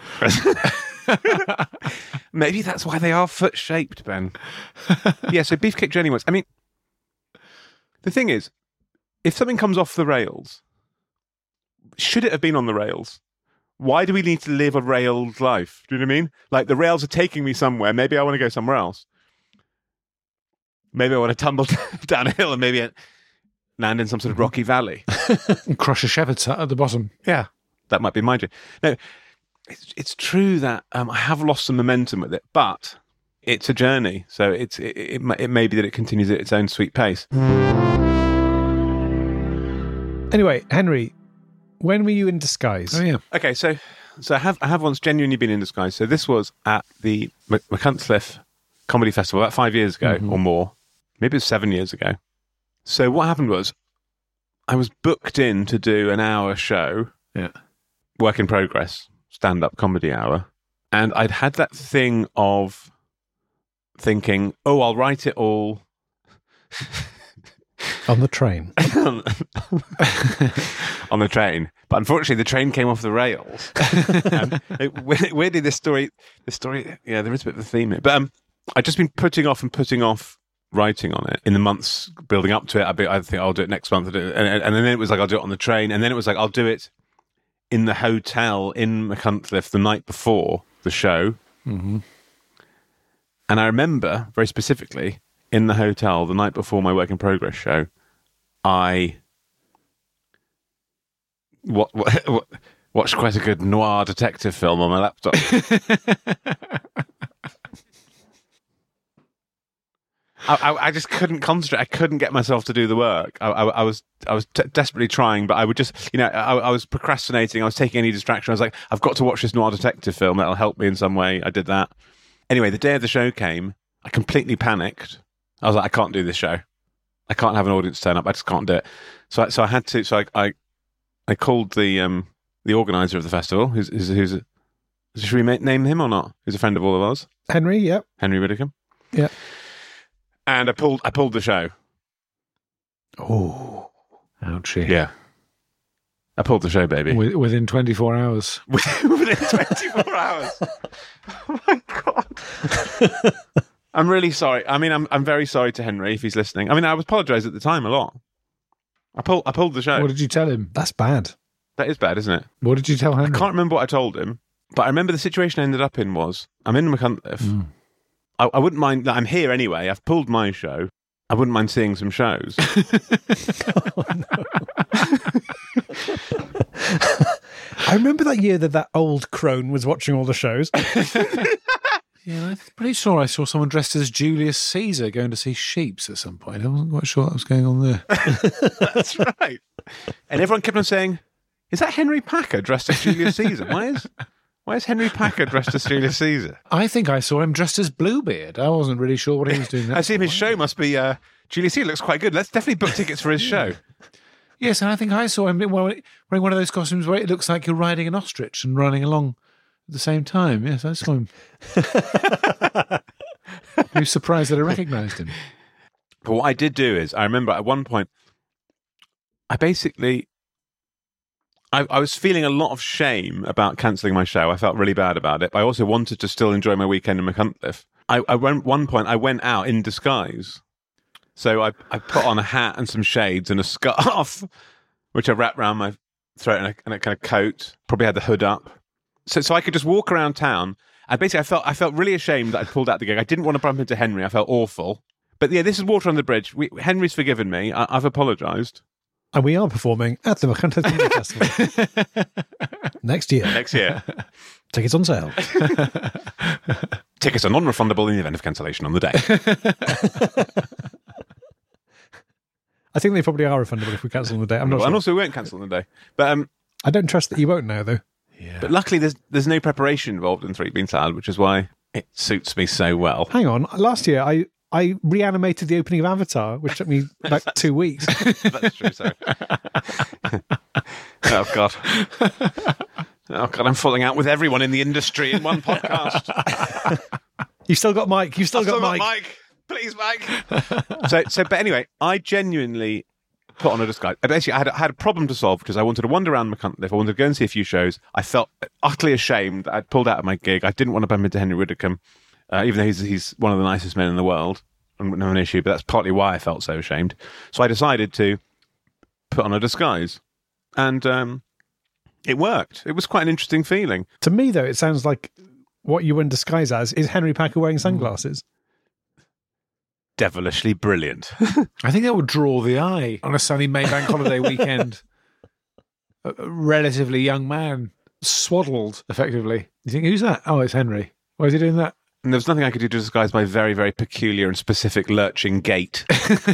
Maybe that's why they are foot shaped, Ben. Yeah. So beefcake journey once. I mean, the thing is, if something comes off the rails, should it have been on the rails? Why do we need to live a railed life? Do you know what I mean? Like, the rails are taking me somewhere. Maybe I want to go somewhere else. Maybe I want to tumble down a hill and maybe land in some sort of rocky valley. And crush a shepherd's hut at the bottom. Yeah, that might be my dream. No, it's true that I have lost some momentum with it, but it's a journey. So it may be that it continues at its own sweet pace. Anyway, Henry, when were you in disguise? Oh, yeah. Okay, so I have once genuinely been in disguise. So this was at the Machynlleth Comedy Festival about 5 years ago or more. Maybe it was 7 years ago. So what happened was I was booked in to do an hour show, work in progress, stand-up comedy hour. And I'd had that thing of thinking, oh, I'll write it all On the train. on the train. But unfortunately, the train came off the rails. Weirdly, this story, yeah, there is a bit of a theme here. But I'd just been putting off writing on it in the months building up to it. I think I'll do it next month, and then it was like I'll do it on the train, and then it was like I'll do it in the hotel in Machynlleth the night before the show. Mm-hmm. And I remember very specifically in the hotel the night before my work in progress show, I watched quite a good noir detective film on my laptop. I just couldn't concentrate. I couldn't get myself to do the work. I was desperately trying, but I would just, I was procrastinating. I was taking any distraction. I was like, I've got to watch this noir detective film. That'll help me in some way. I did that. Anyway, the day of the show came. I completely panicked. I was like, I can't do this show. I can't have an audience turn up. I just can't do it. So I had to. So I called the organizer of the festival. Should we name him or not? Who's a friend of all of ours? Henry, yep. Henry Widdicombe. Yep. And I pulled the show. Oh, ouchie. Yeah. I pulled the show, baby. Within 24 hours. Within 24 hours. Oh my God. I'm really sorry. I mean, I'm very sorry to Henry if he's listening. I mean, I apologise at the time a lot. I pulled the show. What did you tell him? That's bad. That is bad, isn't it? What did you tell Henry? I can't remember what I told him, but I remember the situation I ended up in was I'm in Machynlleth. Mm. I wouldn't mind. I'm here anyway. I've pulled my show. I wouldn't mind seeing some shows. Oh, no. I remember that year that old crone was watching all the shows. Yeah, I'm pretty sure I saw someone dressed as Julius Caesar going to see Sheeps at some point. I wasn't quite sure what was going on there. That's right. And everyone kept on saying, "Is that Henry Packer dressed as Julius Caesar? Why is Henry Packer dressed as Julius Caesar?" I think I saw him dressed as Bluebeard. I wasn't really sure what he was doing. I assume his show must be Julius Caesar looks quite good. Let's definitely book tickets for his show. Yes, and I think I saw him wearing one of those costumes where it looks like you're riding an ostrich and running along at the same time. Yes, I saw him. I was surprised that I recognised him. But what I did do is, I remember at one point, I was feeling a lot of shame about cancelling my show. I felt really bad about it. But I also wanted to still enjoy my weekend in Machynlleth. One point, I went out in disguise. So I put on a hat and some shades and a scarf, which I wrapped around my throat, and a kind of coat. Probably had the hood up, so I could just walk around town. And basically, I felt really ashamed that I'd pulled out the gig. I didn't want to bump into Henry. I felt awful. But yeah, this is water on the bridge. Henry's forgiven me. I've apologised. And we are performing at the Machynlleth Comedy Festival next year. Next year. Tickets on sale. Tickets are non-refundable in the event of cancellation on the day. I think they probably are refundable if we cancel on the day. I'm not sure. And also, we won't cancel on the day. But I don't trust that you won't now, though. Yeah. But luckily, there's no preparation involved in Three Bean Salad, which is why it suits me so well. Hang on. Last year, I reanimated the opening of Avatar, which took me like 2 weeks. That's true. So, oh god, I'm falling out with everyone in the industry in one podcast. You've still got Mike. You've still got Mike. Please, Mike. But anyway, I genuinely put on a disguise. Basically, I had a problem to solve because I wanted to wander around Machynlleth. I wanted to go and see a few shows. I felt utterly ashamed that I'd pulled out of my gig. I didn't want to bump into Henry Widdicombe, even though he's one of the nicest men in the world. I wouldn't have an issue, but that's partly why I felt so ashamed. So I decided to put on a disguise, and it worked. It was quite an interesting feeling. To me, though, it sounds like what you were in disguise as is Henry Packer wearing sunglasses. Devilishly brilliant. I think that would draw the eye on a sunny Maybank holiday weekend. A relatively young man, swaddled, effectively. You think, who's that? Oh, it's Henry. Why is he doing that? And there was nothing I could do to disguise my very, very peculiar and specific lurching gait.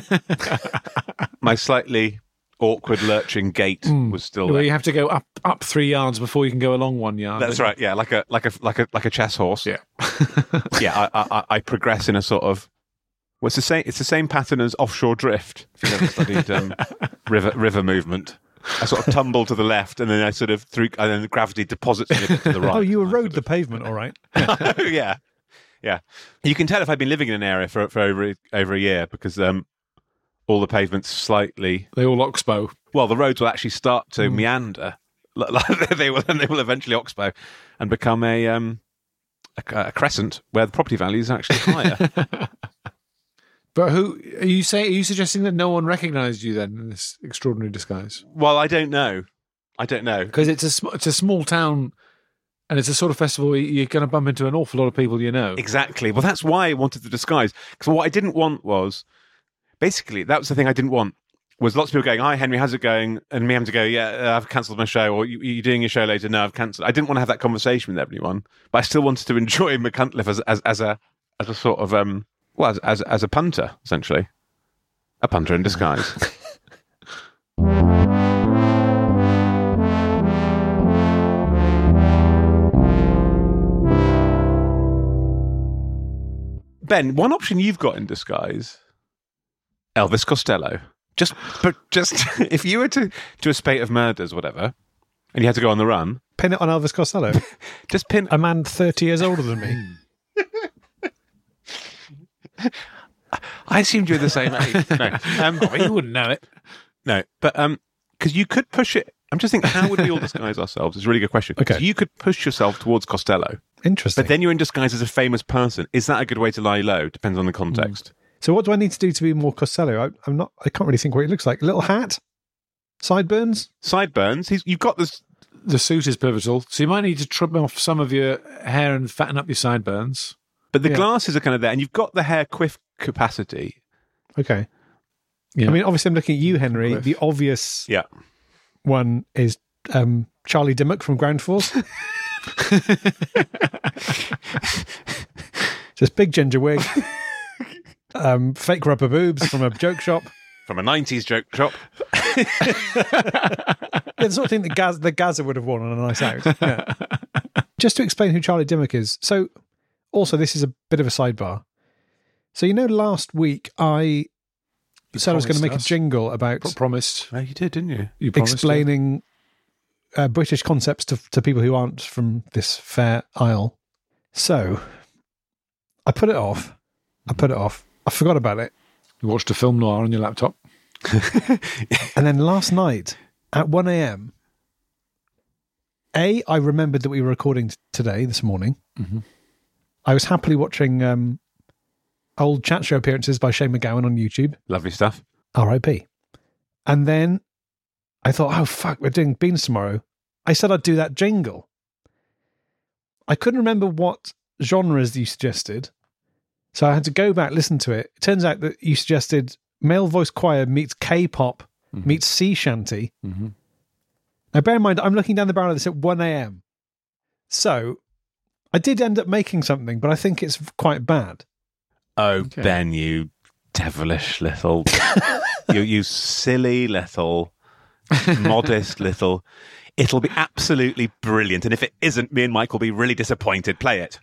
My slightly awkward lurching gait was still Well, there. you have to go up 3 yards before you can go along 1 yard. That's right. Yeah, like a chess horse. Yeah. Yeah. I progress in a sort of. Well, it's the same pattern as offshore drift. If you've ever studied river movement, I sort of tumble to the left, and then and then gravity deposits me a bit to the right. Oh, you erode the pavement, all right. Yeah. Yeah. You can tell if I've been living in an area for over a year because all the pavements slightly. They all oxbow. Well, the roads will actually start to meander. They will eventually oxbow and become a a crescent where the property value is actually higher. But who are you saying? Are you suggesting that no one recognised you then in this extraordinary disguise? Well, I don't know. Because it's a small town, and it's a sort of festival where you're going to bump into an awful lot of people you know. Exactly. Well, that's why I wanted the disguise. Because what I didn't want was, basically, that was the thing I didn't want, was lots of people going, "Hi, Henry, how's it going?" And me having to go, "Yeah, I've cancelled my show," or "You doing your show later?" "No, I've cancelled." I didn't want to have that conversation with everyone, but I still wanted to enjoy McCuntliff as a sort of as a punter, essentially, a punter in disguise. Ben, one option you've got in disguise, Elvis Costello. Just if you were to do a spate of murders, whatever, and you had to go on the run, Pin it on Elvis Costello. just pin. A man 30 years older than me. I assumed you were the same age. No, You wouldn't know it. no, but because you could push it. I'm just thinking, how would we all disguise ourselves? It's a really good question. Okay. So you could push yourself towards Costello, Interesting. but then you're in disguise as a famous person. Is that a good way to lie low? Depends on the context. So what do I need to do to be more Costello? I can't really think what he looks like. A little hat? Sideburns? Sideburns. You've got this. The suit is pivotal, so you might need to trim off some of your hair and fatten up your sideburns. But the Yeah. glasses are kind of there, and you've got the hair quiff capacity. Okay. Yeah. I mean, obviously I'm looking at you, Henry. Cliff. The obvious Yeah. one is Charlie Dimmock from Ground Force. Just big ginger wig. Fake rubber boobs from a joke shop. From a 90s joke shop. Yeah, the sort of thing that the Gaza would have worn on a night out. Yeah. Just to explain who Charlie Dimmock is. So, also, this is a bit of a sidebar. So, last week I said I was going to make a jingle about Promised. Oh, you did, didn't you? You promised. explaining British concepts to people who aren't from this fair isle. So, I put it off. I forgot about it. You watched a film noir on your laptop. And then last night at 1 a.m., I remembered that we were recording today, this morning. Mm-hmm. I was happily watching old chat show appearances by Shane McGowan on YouTube, Lovely stuff. R.I.P. And then I thought, oh, fuck, we're doing Beans tomorrow. I said I'd do that jingle. I couldn't remember what genres you suggested, so I had to go back, listen to it. It turns out that you suggested male voice choir meets K-pop meets sea shanty. Mm-hmm. Now, bear in mind, I'm looking down the barrel of this at 1 a.m. So I did end up making something, but I think it's quite bad. Oh, Okay. Ben, you devilish little... you silly little... modest little... It'll be absolutely brilliant. And if it isn't, me and Mike will be really disappointed. Play it.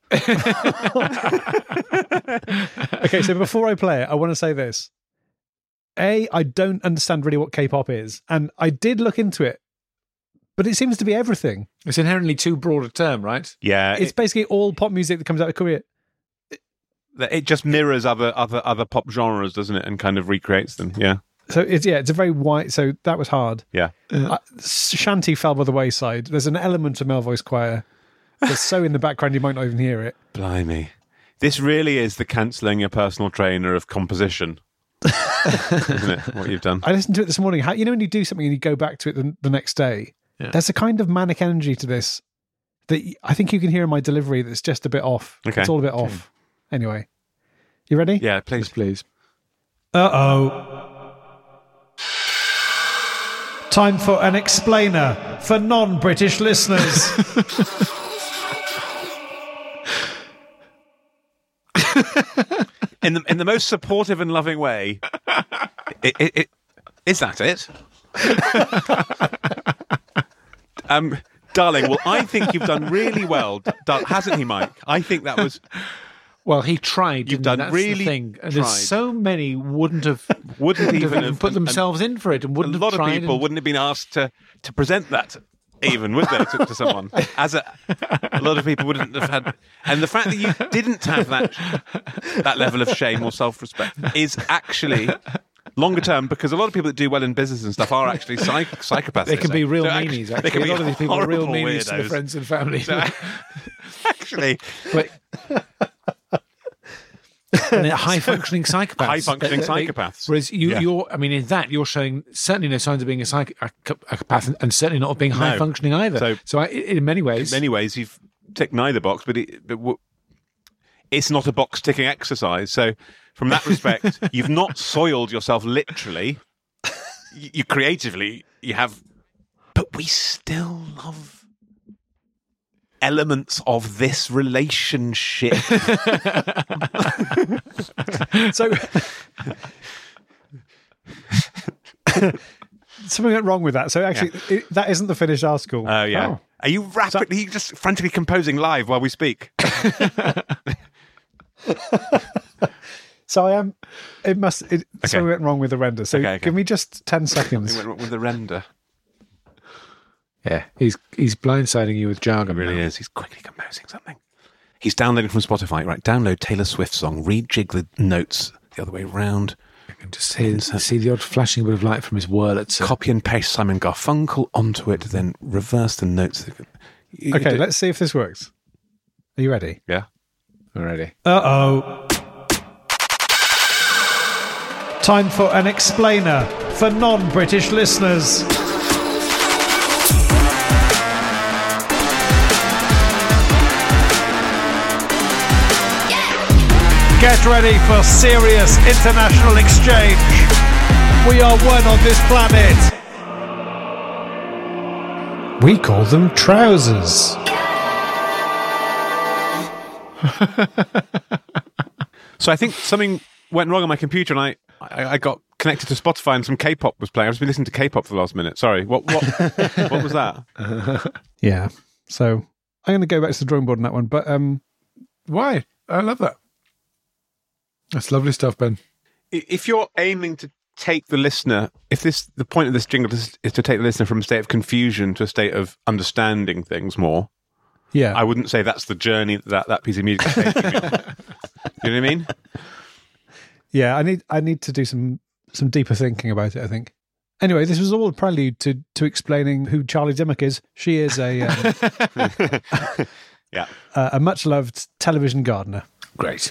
Okay, so before I play it, I want to say this. I don't understand really what K-pop is, and I did look into it, but it seems to be everything. It's inherently too broad a term, right? Yeah, It's basically all pop music that comes out of Korea. it just mirrors other pop genres, doesn't it? And kind of recreates them. Yeah. So it's a very wide. So that was hard. Yeah. Shanty fell by the wayside. There's an element of male voice choir that's so in the background you might not even hear it. Blimey. This really is the cancelling your personal trainer of composition. Isn't it? What you've done. I listened to it this morning. How, when you do something and you go back to it the next day, there's a kind of manic energy to this that I think you can hear in my delivery that's just a bit off. Okay. It's all a bit off. Anyway, you ready? Yeah, please. Please. Uh-oh. Time for an explainer for non-British listeners. In the most supportive and loving way. Is that it? Darling, well, I think you've done really well. Hasn't he, Mike? I think that was... Well, he tried. You've didn't he? done That's really the thing. And tried. there's so many wouldn't even have put themselves in for it and A wouldn't lot have of tried. people wouldn't have been asked to present that, even, would they, to someone? A lot of people wouldn't have had... And the fact that you didn't have that level of shame or self-respect is actually... longer term, because a lot of people that do well in business and stuff are actually psychopaths. They can be real So meanies. They actually. can be a lot of these people are real horrible meanies to the weirdos. friends and family. So, actually. But and they're high-functioning psychopaths. High-functioning psychopaths. Whereas in that you're showing certainly no signs of being a psychopath, and certainly not of being high-functioning either. So in many ways, you've ticked neither box, but it's not a box-ticking exercise. So from that respect, you've not soiled yourself literally. You creatively, you have, but we still love elements of this relationship. So something went wrong with that. So actually, that isn't the finished article. Oh, yeah. Are you rapidly, just frantically composing live while we speak? So I am. Something went wrong with the render. So give me just 10 seconds. Something went wrong with the render. Yeah, he's blindsiding you with jargon. He really is. He's quickly composing something. He's downloading from Spotify. Right, download Taylor Swift song. Rejig the notes the other way round. I can just see the odd flashing bit of light from his wurlitzer. Copy and paste Simon Garfunkel onto it, then reverse the notes. Okay, let's see if this works. Are you ready? Yeah, I'm ready. Uh-oh. Time for an explainer for non-British listeners. Get ready for serious international exchange. We are one on this planet. We call them trousers. So I think something went wrong on my computer, and I got connected to Spotify, and some K-pop was playing. I've just been listening to K-pop for the last minute. Sorry, what was that? Yeah. So I'm going to go back to the drawing board on that one. But Why? I love that. That's lovely stuff, Ben. If you're aiming to take the listener, the point of this jingle is to take the listener from a state of confusion to a state of understanding things more. yeah, I wouldn't say that's the journey that piece of music is taking me on. You know what I mean? yeah, I need to do some deeper thinking about it, I think. Anyway, this was all a prelude to explaining who Charlie Dimmock is. She is a much loved television gardener. Great.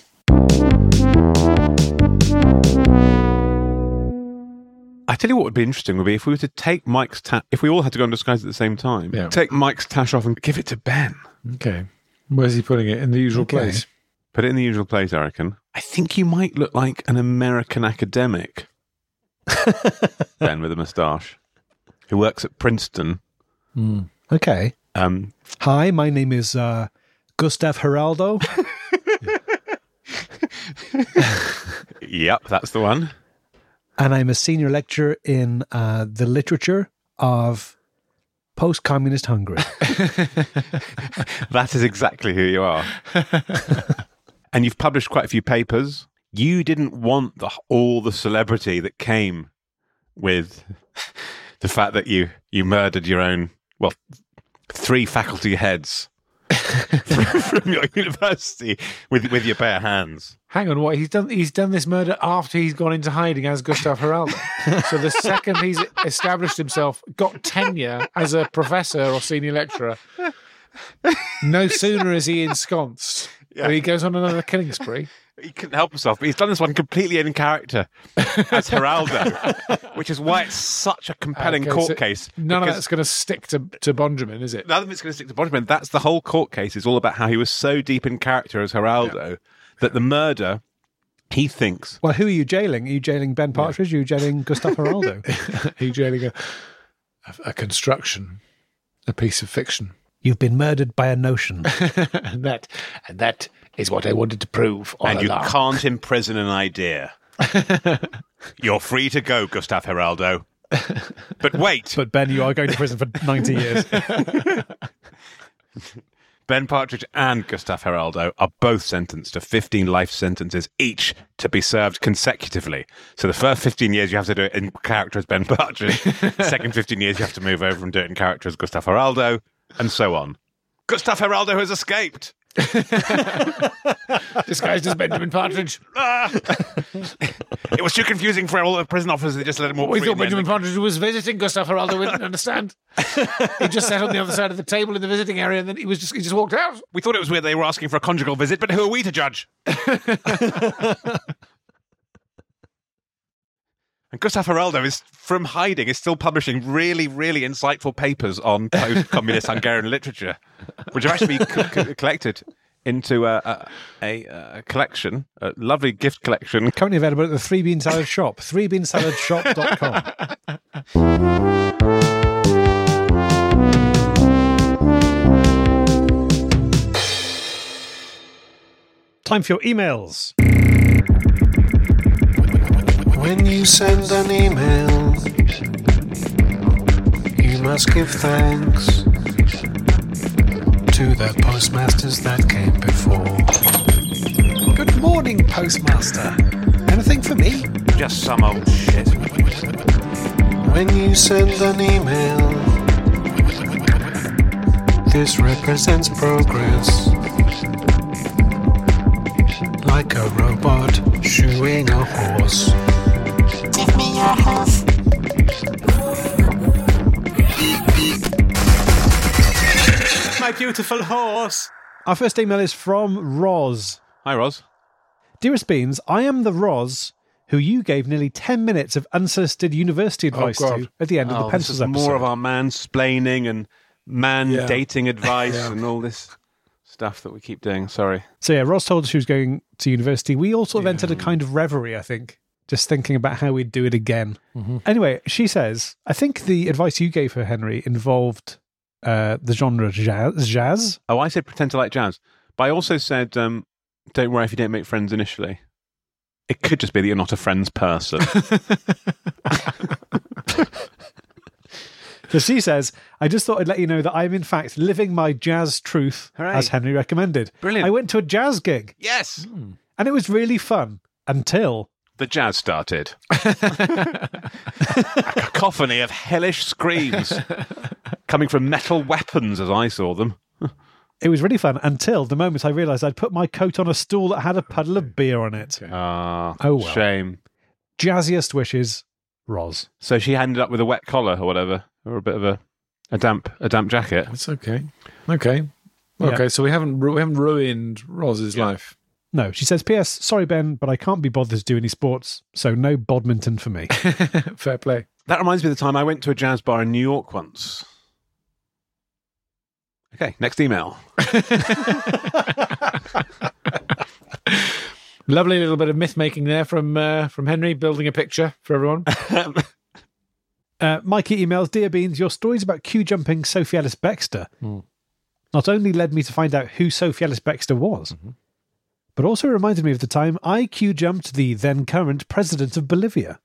I tell you what would be interesting would be if we were to take Mike's if we all had to go on Disguise at the same time, take Mike's tash off and give it to Ben. Okay. Where's he putting it? In the usual place? Put it in the usual place, I reckon. I think you might look like an American academic. Ben with a moustache, who works at Princeton. Okay. Hi, my name is Gustav Geraldo. Yep, that's the one. And I'm a senior lecturer in the literature of post-communist Hungary. That is exactly who you are. And you've published quite a few papers. You didn't want all the celebrity that came with the fact that you murdered your own, 3 faculty heads from your university with your bare hands. Hang on, what? He's done this murder after he's gone into hiding as Gustav Geraldo. So the second he's established himself, got tenure as a professor or senior lecturer, no sooner is he ensconced, but he goes on another killing spree. He couldn't help himself, but he's done this one completely in character as Geraldo, which is why it's such a compelling court case. None of that's going to stick to Benjamin, is it? None of it's going to stick to Benjamin. That's the whole court case. Is all about how he was so deep in character as Geraldo that the murder, he thinks... Well, who are you jailing? Are you jailing Ben Partridge? Are you jailing Gustav Geraldo? Are you jailing a construction, a piece of fiction? You've been murdered by a notion. and that is what I wanted to prove all along. And along. You can't imprison an idea. You're free to go, Gustav Geraldo. But wait. But Ben, you are going to prison for 90 years. Ben Partridge and Gustav Geraldo are both sentenced to 15 life sentences each to be served consecutively. So the first 15 years you have to do it in character as Ben Partridge. Second 15 years you have to move over and do it in character as Gustav Geraldo, and so on. Gustav Geraldo has escaped. Disguised as Benjamin Partridge. It was too confusing for all the prison officers. They just let him walk We free thought in the end. Benjamin Partridge was visiting Gustav Geraldo. We didn't understand. He just sat on the other side of the table in the visiting area, and then he just walked out. We thought it was weird they were asking for a conjugal visit, but who are we to judge? And Gustav Geraldo is, from hiding, is still publishing really, really insightful papers on post-communist Hungarian literature, which have actually been collected into a collection, a lovely gift collection. Currently available at the Three Bean Salad Shop, threebeansaladshop.com. Time for your emails. When you send an email, you must give thanks to the postmasters that came before. Good morning, postmaster. Anything for me? Just some old shit. When you send an email, this represents progress. Like a robot shoeing a horse. Give me your horse. My beautiful horse. Our first email is from Roz. Hi, Roz. Dearest Beans, I am the Roz who you gave nearly 10 minutes of unsolicited university advice God. to at the end of the This Pencils is episode. more of our mansplaining and dating advice and all this stuff that we keep doing. Sorry. So yeah, Roz told us she was going to university. We all sort of entered a kind of reverie, I think, just thinking about how we'd do it again. Anyway, she says, I think the advice you gave her, Henry, involved the genre jazz. Oh, I said pretend to like jazz. But I also said, don't worry if you don't make friends initially. It could just be that you're not a friends person. So she says, I just thought I'd let you know that I'm in fact living my jazz truth Hooray. as Henry recommended. Brilliant. I went to a jazz gig Yes. and it was really fun until... The jazz started. A cacophony of hellish screams coming from metal weapons as I saw them. It was really fun until the moment I realised I'd put my coat on a stool that had a puddle of beer on it. Ah, Oh, well. shame. Jazziest wishes, Roz. So she ended up with a wet collar or whatever, or a bit of a damp jacket. It's okay. Okay. Yeah. Okay, so we haven't ruined Roz's life. No, she says, P.S. Sorry, Ben, but I can't be bothered to do any sports, so no badminton for me. Fair play. That reminds me of the time I went to a jazz bar in New York once. Okay, next email. Lovely little bit of myth making there from Henry, building a picture for everyone. Mikey emails, Dear Beans, your stories about queue jumping Sophie Ellis Bextor not only led me to find out who Sophie Ellis Bextor was, but also reminded me of the time I queue jumped the then current president of Bolivia.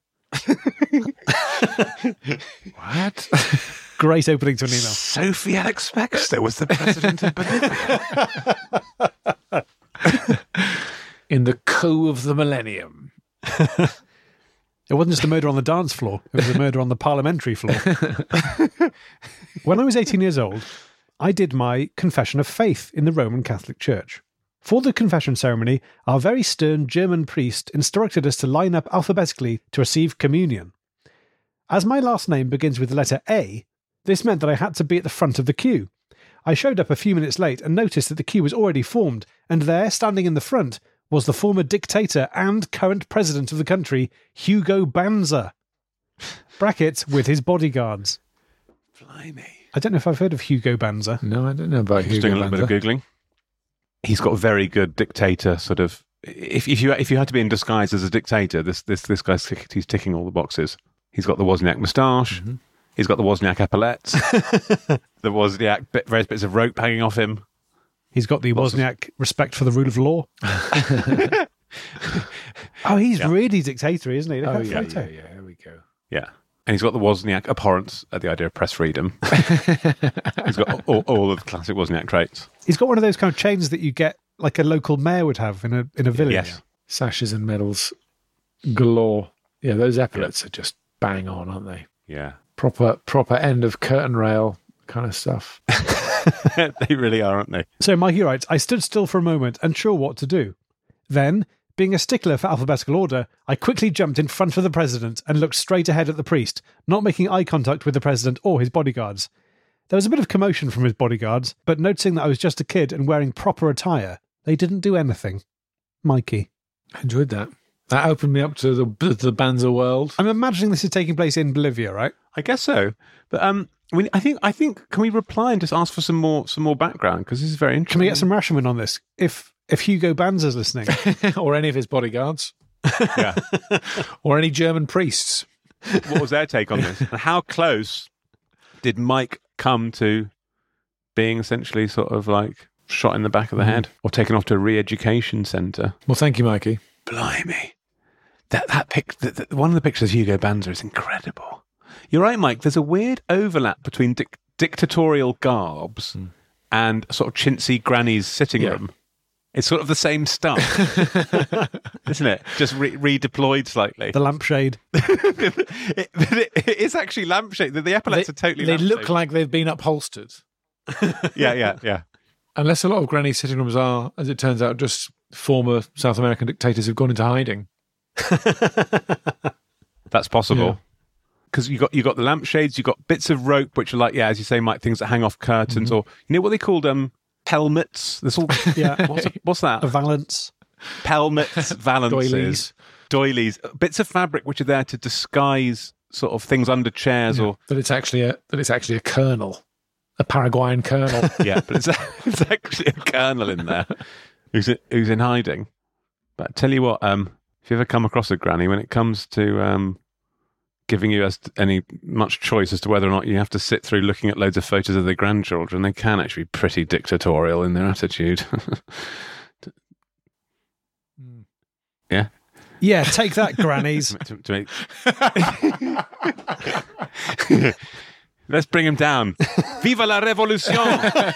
What? Great opening to an email. Sophie Alex Bextor was the president of Bolivia. In the coup of the millennium. It wasn't just a murder on the dance floor, it was a murder on the parliamentary floor. When I was 18 years old, I did my confession of faith in the Roman Catholic Church. For the confession ceremony, our very stern German priest instructed us to line up alphabetically to receive communion. As my last name begins with the letter A, this meant that I had to be at the front of the queue. I showed up a few minutes late and noticed that the queue was already formed, and there, standing in the front, was the former dictator and current president of the country, Hugo Banzer. Brackets with his bodyguards. Blimey. I don't know if I've heard of Hugo Banzer. No, I don't know about Just Hugo doing a little bit of Banzer. Googling. He's got a very good dictator sort of. If you had to be in disguise as a dictator, this guy's he's ticking all the boxes. He's got the Wozniak moustache. He's got the Wozniak epaulets. The Wozniak various bits of rope hanging off him. He's got the Wozniak respect for the rule of law. Oh, he's really dictatorial, isn't he? Look at that photo. Here we go. Yeah. And he's got the Wozniak abhorrence at the idea of press freedom. He's got all of the classic Wozniak traits. He's got one of those kind of chains that you get like a local mayor would have in a village. Yes. Sashes and medals galore. Yeah, those epaulets are just bang on, aren't they? Yeah. Proper end of curtain rail kind of stuff. They really are, aren't they? So Mikey writes, I stood still for a moment, unsure what to do. Then, being a stickler for alphabetical order, I quickly jumped in front of the president and looked straight ahead at the priest, not making eye contact with the president or his bodyguards. There was a bit of commotion from his bodyguards, but noticing that I was just a kid and wearing proper attire, they didn't do anything. Mikey. I enjoyed that. That opened me up to the Banzer world. I'm imagining this is taking place in Bolivia, right? I guess so. But I think can we reply and just ask for some more background, because this is very interesting. Can we get some Rashomon on this? If Hugo Banzer's listening. Or any of his bodyguards. Yeah. Or any German priests. What was their take on this? And how close did Mike come to being essentially sort of like shot in the back of the head or taken off to a re-education centre? Well, thank you, Mikey. Blimey. One of the pictures of Hugo Banzer is incredible. You're right, Mike. There's a weird overlap between dictatorial garbs and sort of chintzy granny's sitting room. It's sort of the same stuff, isn't it? Just redeployed slightly. The lampshade. It is actually lampshade. The epaulets are totally They lampshade. look like they've been upholstered. Yeah. Unless a lot of granny sitting rooms are, as it turns out, just former South American dictators who've gone into hiding. That's possible. Because you got the lampshades, you got bits of rope, which are like, as you say, Mike, things that hang off curtains, or you know what they called helmets. There's all what's that? A valance. Pelmets, valances, doilies, bits of fabric which are there to disguise sort of things under chairs or that it's actually a colonel, a Paraguayan colonel. Yeah, but it's actually a colonel in there who's in hiding. But I tell you what, if you ever come across a granny, when it comes to giving you any much choice as to whether or not you have to sit through looking at loads of photos of their grandchildren, they can actually be pretty dictatorial in their attitude. Yeah. Yeah, take that, grannies. Let's bring him down. Viva la revolution!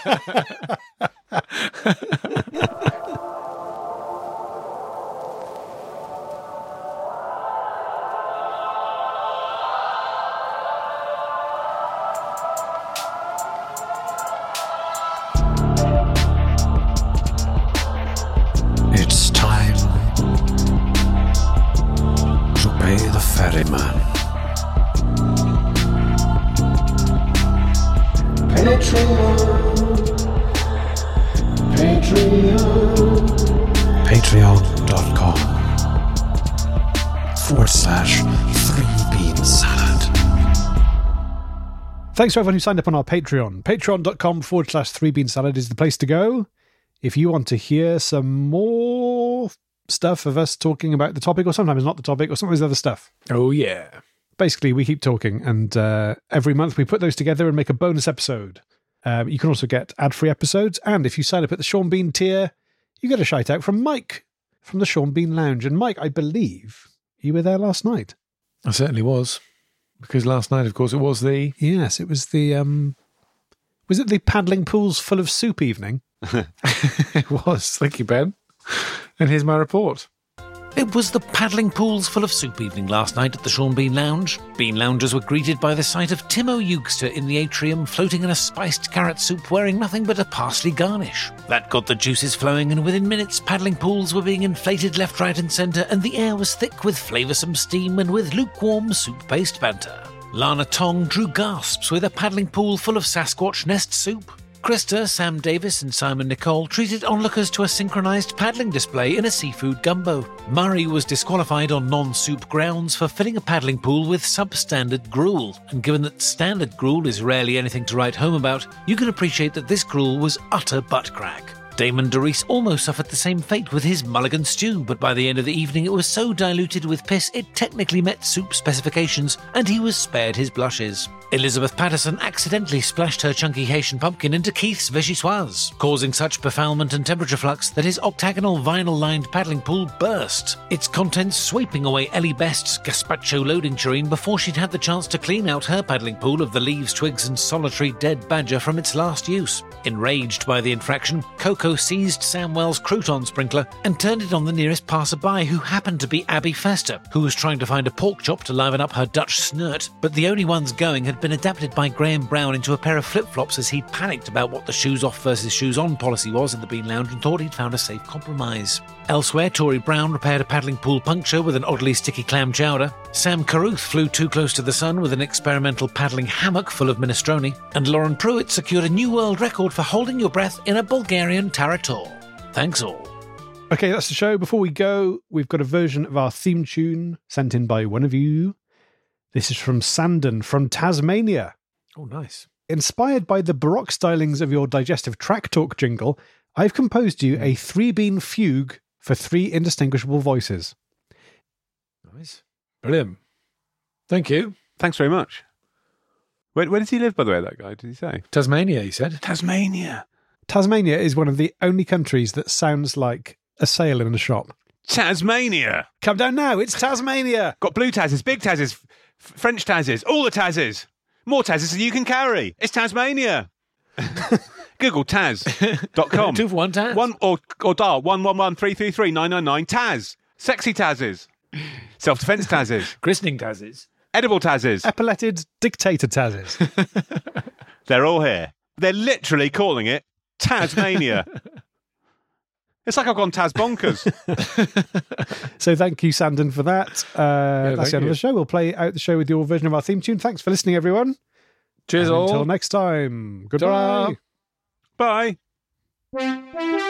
It's time to pay the ferryman. Patreon.com/3beansalad. Thanks to everyone who signed up on our Patreon. Patreon.com/3beansalad is the place to go if you want to hear some more stuff of us talking about the topic, or sometimes not the topic, or sometimes other stuff. Oh, yeah. Basically, we keep talking, and every month we put those together and make a bonus episode. You can also get ad-free episodes, and if you sign up at the Sean Bean tier, you get a shout-out from Mike from the Sean Bean Lounge. And Mike, I believe you were there last night. I certainly was. Because last night, of course, it was the... Yes, it was the... was it the paddling pools full of soup evening? It was. Thank you, Ben. And here's my report. It was the paddling pools full of soup evening last night at the Sean Bean Lounge. Bean Loungers were greeted by the sight of Timo Eugster in the atrium, floating in a spiced carrot soup wearing nothing but a parsley garnish. That got the juices flowing, and within minutes paddling pools were being inflated left, right and centre, and the air was thick with flavoursome steam and with lukewarm soup-based banter. Lana Tong drew gasps with a paddling pool full of Sasquatch nest soup. Krista, Sam Davis and Simon Nicole treated onlookers to a synchronised paddling display in a seafood gumbo. Murray was disqualified on non-soup grounds for filling a paddling pool with substandard gruel, and given that standard gruel is rarely anything to write home about, you can appreciate that this gruel was utter butt crack. Damon DeReese almost suffered the same fate with his mulligan stew, but by the end of the evening it was so diluted with piss it technically met soup specifications, and he was spared his blushes. Elizabeth Patterson accidentally splashed her chunky Haitian pumpkin into Keith's vichyssoise, causing such befoulment and temperature flux that his octagonal vinyl-lined paddling pool burst, its contents sweeping away Ellie Best's gazpacho loading tureen before she'd had the chance to clean out her paddling pool of the leaves, twigs and solitary dead badger from its last use. Enraged by the infraction, Coco Rocco seized Samwell's crouton sprinkler and turned it on the nearest passerby, who happened to be Abby Fester, who was trying to find a pork chop to liven up her Dutch snurt, but the only ones going had been adapted by Graham Brown into a pair of flip-flops as he'd panicked about what the shoes off versus shoes on policy was in the Bean Lounge and thought he'd found a safe compromise. Elsewhere, Tory Brown repaired a paddling pool puncture with an oddly sticky clam chowder. Sam Carruth flew too close to the sun with an experimental paddling hammock full of minestrone. And Lauren Pruitt secured a new world record for holding your breath in a Bulgarian tarator. Thanks all. Okay, that's the show. Before we go, we've got a version of our theme tune sent in by one of you. This is from Sandon from Tasmania. Oh, nice. Inspired by the Baroque stylings of your digestive tract talk jingle, I've composed you a 3-bean fugue for 3 indistinguishable voices. Nice. Brilliant. Thank you. Thanks very much. Where does he live, by the way, that guy? Did he say? Tasmania, he said. Tasmania. Tasmania is one of the only countries that sounds like a sale in a shop. Tasmania. Come down now, it's Tasmania. Got blue Tazzes, big Tazzes, French Tazzes, all the Tazzes. More Tazzes than you can carry. It's Tasmania. Google Taz.com. 2 for 1 Taz. Or dial 111-333-999 Taz. Sexy Tazzes. Self-defense Tazzes. Christening Tazzes. Edible Tazzes. Epauletted dictator Tazzes. They're all here. They're literally calling it Tasmania. It's like I've gone Taz bonkers. So thank you, Sandon, for that. That's the end of you. the show. We'll play out the show with your version of our theme tune. Thanks for listening, everyone. Cheers, And all. Until next time. Goodbye. Bye.